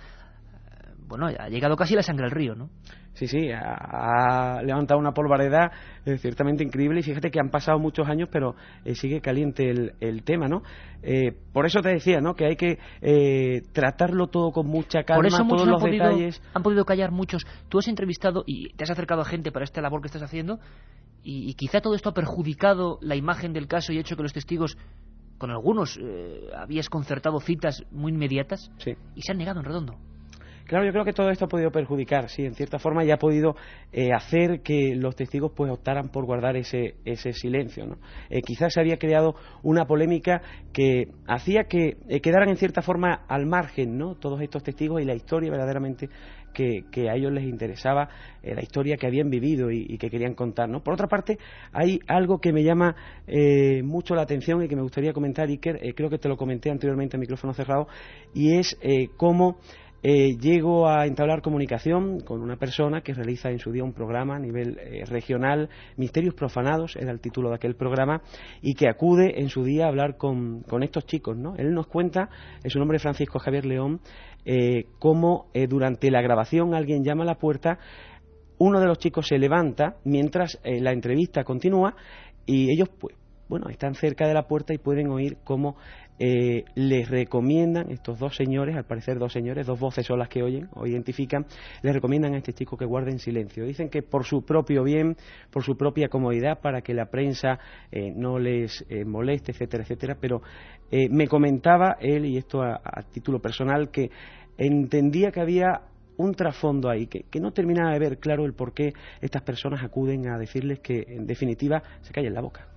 bueno, ha llegado casi la sangre al río, ¿no? Sí, sí, ha, ha levantado una polvareda eh, ciertamente increíble, y fíjate que han pasado muchos años, pero eh, sigue caliente el, el tema, ¿no? Eh, por eso te decía, ¿no?, que hay que eh, tratarlo todo con mucha calma, por eso todos los han podido, detalles. Han podido callar muchos. Tú has entrevistado y te has acercado a gente para esta labor que estás haciendo, y, y quizá todo esto ha perjudicado la imagen del caso y ha hecho que los testigos, con algunos eh, habías concertado citas muy inmediatas, sí, y se han negado en redondo. Claro, yo creo que todo esto ha podido perjudicar, sí, en cierta forma, y ha podido eh, hacer que los testigos pues optaran por guardar ese, ese silencio, ¿no? Eh, quizás se había creado una polémica que hacía que eh, quedaran en cierta forma al margen, ¿no?, todos estos testigos y la historia verdaderamente que, que a ellos les interesaba, eh, la historia que habían vivido y, y que querían contar, ¿no? Por otra parte, hay algo que me llama eh, mucho la atención y que me gustaría comentar, Iker, eh, creo que te lo comenté anteriormente a micrófono cerrado, y es eh, cómo Eh, llego a entablar comunicación con una persona que realiza en su día un programa a nivel eh, regional, Misterios Profanados era el título de aquel programa, y que acude en su día a hablar con, con estos chicos, ¿no? Él nos cuenta, es su nombre Francisco Javier León, eh, cómo eh, durante la grabación alguien llama a la puerta, uno de los chicos se levanta mientras eh, la entrevista continúa, y ellos pues bueno, están cerca de la puerta y pueden oír cómo eh, les recomiendan, estos dos señores, al parecer dos señores, dos voces son las que oyen o identifican, les recomiendan a este chico que guarden silencio. Dicen que por su propio bien, por su propia comodidad, para que la prensa eh, no les eh, moleste, etcétera, etcétera, pero eh, me comentaba él, y esto a, a título personal, que entendía que había un trasfondo ahí, que, que no terminaba de ver claro el por qué estas personas acuden a decirles que, en definitiva, se callen la boca.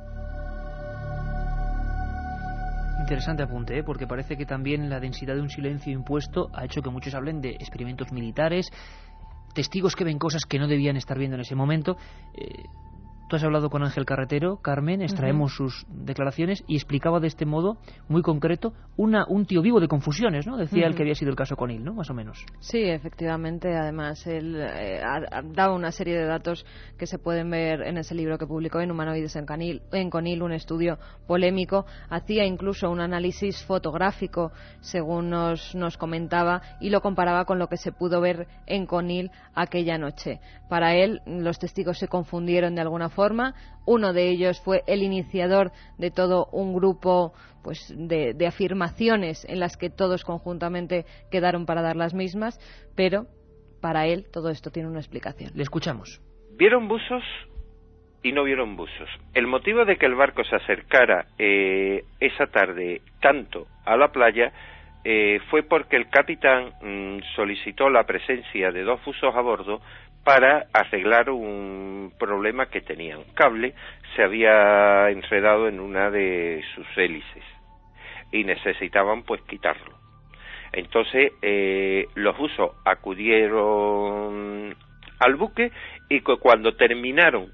Interesante apunte, ¿eh? Porque parece que también la densidad de un silencio impuesto ha hecho que muchos hablen de experimentos militares, testigos que ven cosas que no debían estar viendo en ese momento. Eh, Tú has hablado con Ángel Carretero, Carmen, extraemos uh-huh. sus declaraciones y explicaba de este modo, muy concreto, una, un tío vivo de confusiones, ¿no? Decía uh-huh. el que había sido el caso Conil, ¿no? Más o menos. Sí, efectivamente. Además, él eh, ha, ha dado una serie de datos que se pueden ver en ese libro que publicó en Humanoides en, Canil, en Conil, un estudio polémico. Hacía incluso un análisis fotográfico, según nos, nos comentaba, y lo comparaba con lo que se pudo ver en Conil aquella noche. Para él, los testigos se confundieron de alguna forma. Forma. Uno de ellos fue el iniciador de todo un grupo pues de, de afirmaciones en las que todos conjuntamente quedaron para dar las mismas, pero para él todo esto tiene una explicación. Le escuchamos. ¿Vieron buzos y no vieron buzos? El motivo de que el barco se acercara eh, esa tarde tanto a la playa eh, fue porque el capitán mmm, solicitó la presencia de dos buzos a bordo para arreglar un problema que tenía. Un cable se había enredado en una de sus hélices y necesitaban pues quitarlo. Entonces eh, los buzos acudieron al buque y que cuando terminaron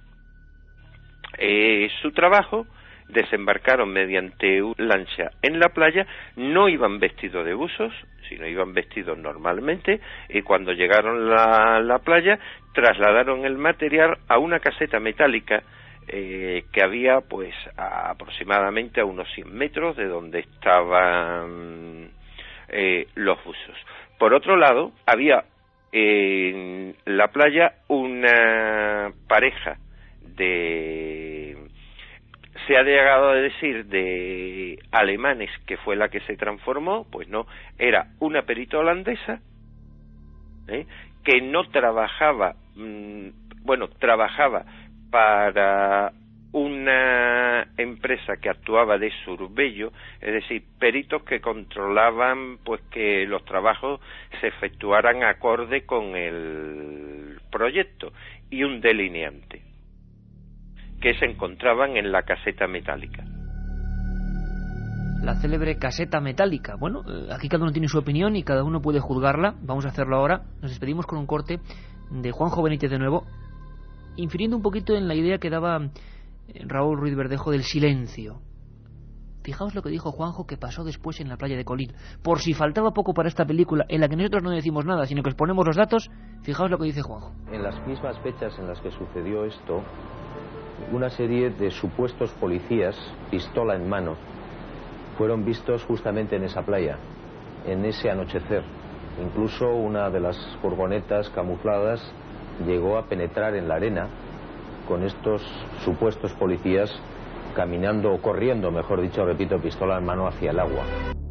eh, su trabajo desembarcaron mediante una lancha en la playa. No iban vestidos de buzos, sino iban vestidos normalmente, y cuando llegaron a la, la playa trasladaron el material a una caseta metálica eh, que había pues a, aproximadamente a unos cien metros de donde estaban eh, los buzos. Por otro lado, había en la playa una pareja de, se ha llegado a decir, de alemanes, que fue la que se transformó. Pues no, era una perita holandesa ¿eh? que no trabajaba, mmm, bueno, trabajaba para una empresa que actuaba de surbello, es decir, peritos que controlaban pues que los trabajos se efectuaran acorde con el proyecto, y un delineante, que se encontraban en la caseta metálica. La célebre caseta metálica. Bueno, aquí cada uno tiene su opinión y cada uno puede juzgarla. Vamos a hacerlo ahora. Nos despedimos con un corte de Juanjo Benítez de nuevo, infiriendo un poquito en la idea que daba Raúl Ruiz Verdejo del silencio. Fijaos lo que dijo Juanjo, que pasó después en la playa de Colín. Por si faltaba poco para esta película en la que nosotros no decimos nada, sino que os ponemos los datos, fijaos lo que dice Juanjo. En las mismas fechas en las que sucedió esto, una serie de supuestos policías, pistola en mano, fueron vistos justamente en esa playa, en ese anochecer. Incluso una de las furgonetas camufladas llegó a penetrar en la arena con estos supuestos policías caminando o corriendo, mejor dicho, repito, pistola en mano hacia el agua.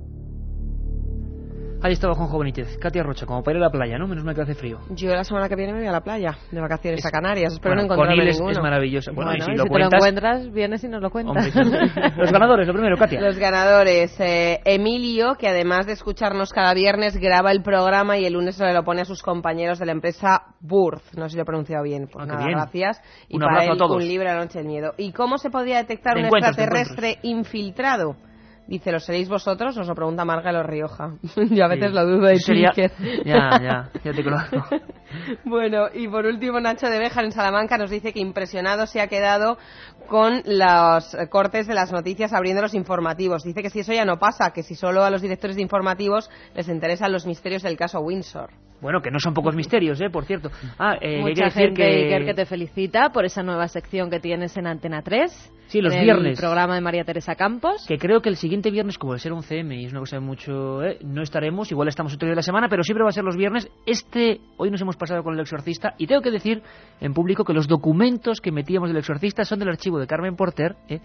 Ahí estaba Juanjo Benítez. Katia Rocha, como para ir a la playa, ¿no? Menos mal que hace frío. Yo la semana que viene me voy a la playa, de vacaciones es, a Canarias. Espero bueno, no encontrarme es, ninguno. es maravilloso. Bueno, bueno y si, y lo, si cuentas... te lo encuentras, vienes y nos lo cuentas. Hombre, los ganadores, lo primero, Katia. Los ganadores. Eh, Emilio, que además de escucharnos cada viernes, graba el programa y el lunes se lo pone a sus compañeros de la empresa Burth. No sé si lo he pronunciado bien. Pues ah, nada, bien. gracias. Y un para abrazo él, a todos. un libro, La noche del miedo. ¿Y cómo se podría detectar de un extraterrestre infiltrado? Dice, ¿lo seréis vosotros? Nos lo pregunta Marga Rioja. Yo a veces sí. lo dudo de Sería... ti. Ya, ya, ya te conozco. Bueno, y por último, Nacho de Béjar en Salamanca nos dice que impresionado se ha quedado con los cortes de las noticias abriendo los informativos. Dice que si eso ya no pasa, que si solo a los directores de informativos les interesan los misterios del caso Windsor. Bueno, que no son pocos misterios, ¿eh? Por cierto. Ah, eh, Mucha hay que decir gente, que... Iker, que te felicita por esa nueva sección que tienes en Antena tres. Sí, los en viernes. El programa de María Teresa Campos. Que creo que el siguiente viernes, como va a ser once eme y es una cosa de mucho... ¿eh? No estaremos, igual estamos otro día de la semana, pero siempre va a ser los viernes. Este, hoy nos hemos pasado con El Exorcista y tengo que decir en público que los documentos que metíamos del Exorcista son del archivo de Carmen Porter, ¿eh?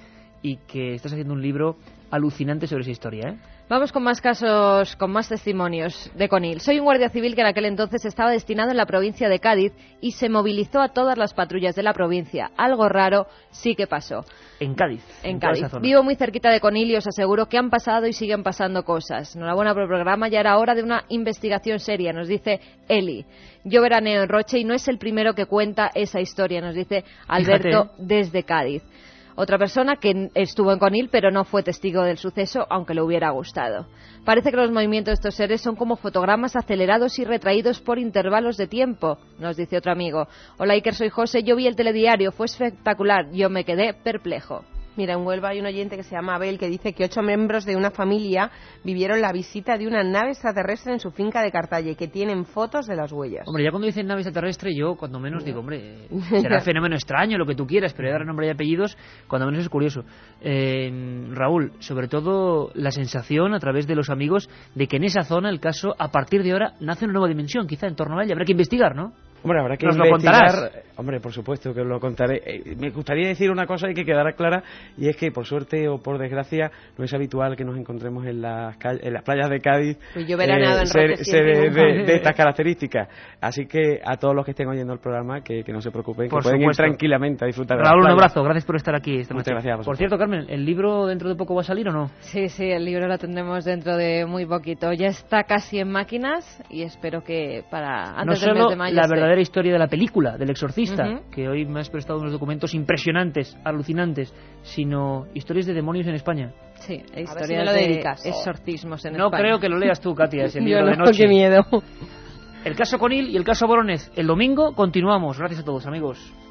y que estás haciendo un libro alucinante sobre esa historia, ¿eh? Vamos con más casos, con más testimonios de Conil. Soy un guardia civil que en aquel entonces estaba destinado en la provincia de Cádiz y se movilizó a todas las patrullas de la provincia. Algo raro sí que pasó. En Cádiz. En, en Cádiz. Vivo muy cerquita de Conil y os aseguro que han pasado y siguen pasando cosas. Enhorabuena por el programa, ya era hora de una investigación seria, nos dice Eli. Yo veraneo en Roche y no es el primero que cuenta esa historia, nos dice Alberto. Fíjate. Desde Cádiz. Otra persona que estuvo en Conil pero no fue testigo del suceso, aunque le hubiera gustado. Parece que los movimientos de estos seres son como fotogramas acelerados y retraídos por intervalos de tiempo, nos dice otro amigo. Hola Iker, soy José, yo vi el telediario, fue espectacular, yo me quedé perplejo. Mira, en Huelva hay un oyente que se llama Abel que dice que ocho miembros de una familia vivieron la visita de una nave extraterrestre en su finca de Cartaya y que tienen fotos de las huellas. Hombre, ya cuando dicen nave extraterrestre, yo cuando menos digo, hombre, será fenómeno extraño, lo que tú quieras, pero ya dar nombre y apellidos, cuando menos es curioso. Eh, Raúl, sobre todo la sensación a través de los amigos de que en esa zona el caso, a partir de ahora, nace una nueva dimensión, quizá en torno a ella. Habrá que investigar, ¿no? Hombre, habrá que ¿Nos investigar. Lo contarás? Hombre, por supuesto que os lo contaré. Eh, me gustaría decir una cosa y que quedara clara, y es que por suerte o por desgracia no es habitual que nos encontremos en las, en las playas de Cádiz pues yo veraneado eh, en ser, Roque ser de, siempre. de, de estas características. Así que a todos los que estén oyendo el programa, que, que no se preocupen, por que pueden supuesto. ir tranquilamente a disfrutar de Raúl, la un abrazo, gracias por estar aquí esta Muchas noche. gracias. Por cierto, Carmen, ¿el libro dentro de poco va a salir o no? Sí, sí, el libro lo tendremos dentro de muy poquito. Ya está casi en máquinas y espero que para antes no del mes solo de mayo la esté. verdadera historia de la película, del exorcista, Uh-huh. que hoy me has prestado unos documentos impresionantes, alucinantes, sino historias de demonios en España. Sí, si historias me lo de dedicas. exorcismos en no España. creo que lo leas tú, Katia, ese libro Yo no, de noche. qué miedo. El caso Conil y el caso Boronez. El domingo continuamos. Gracias a todos, amigos.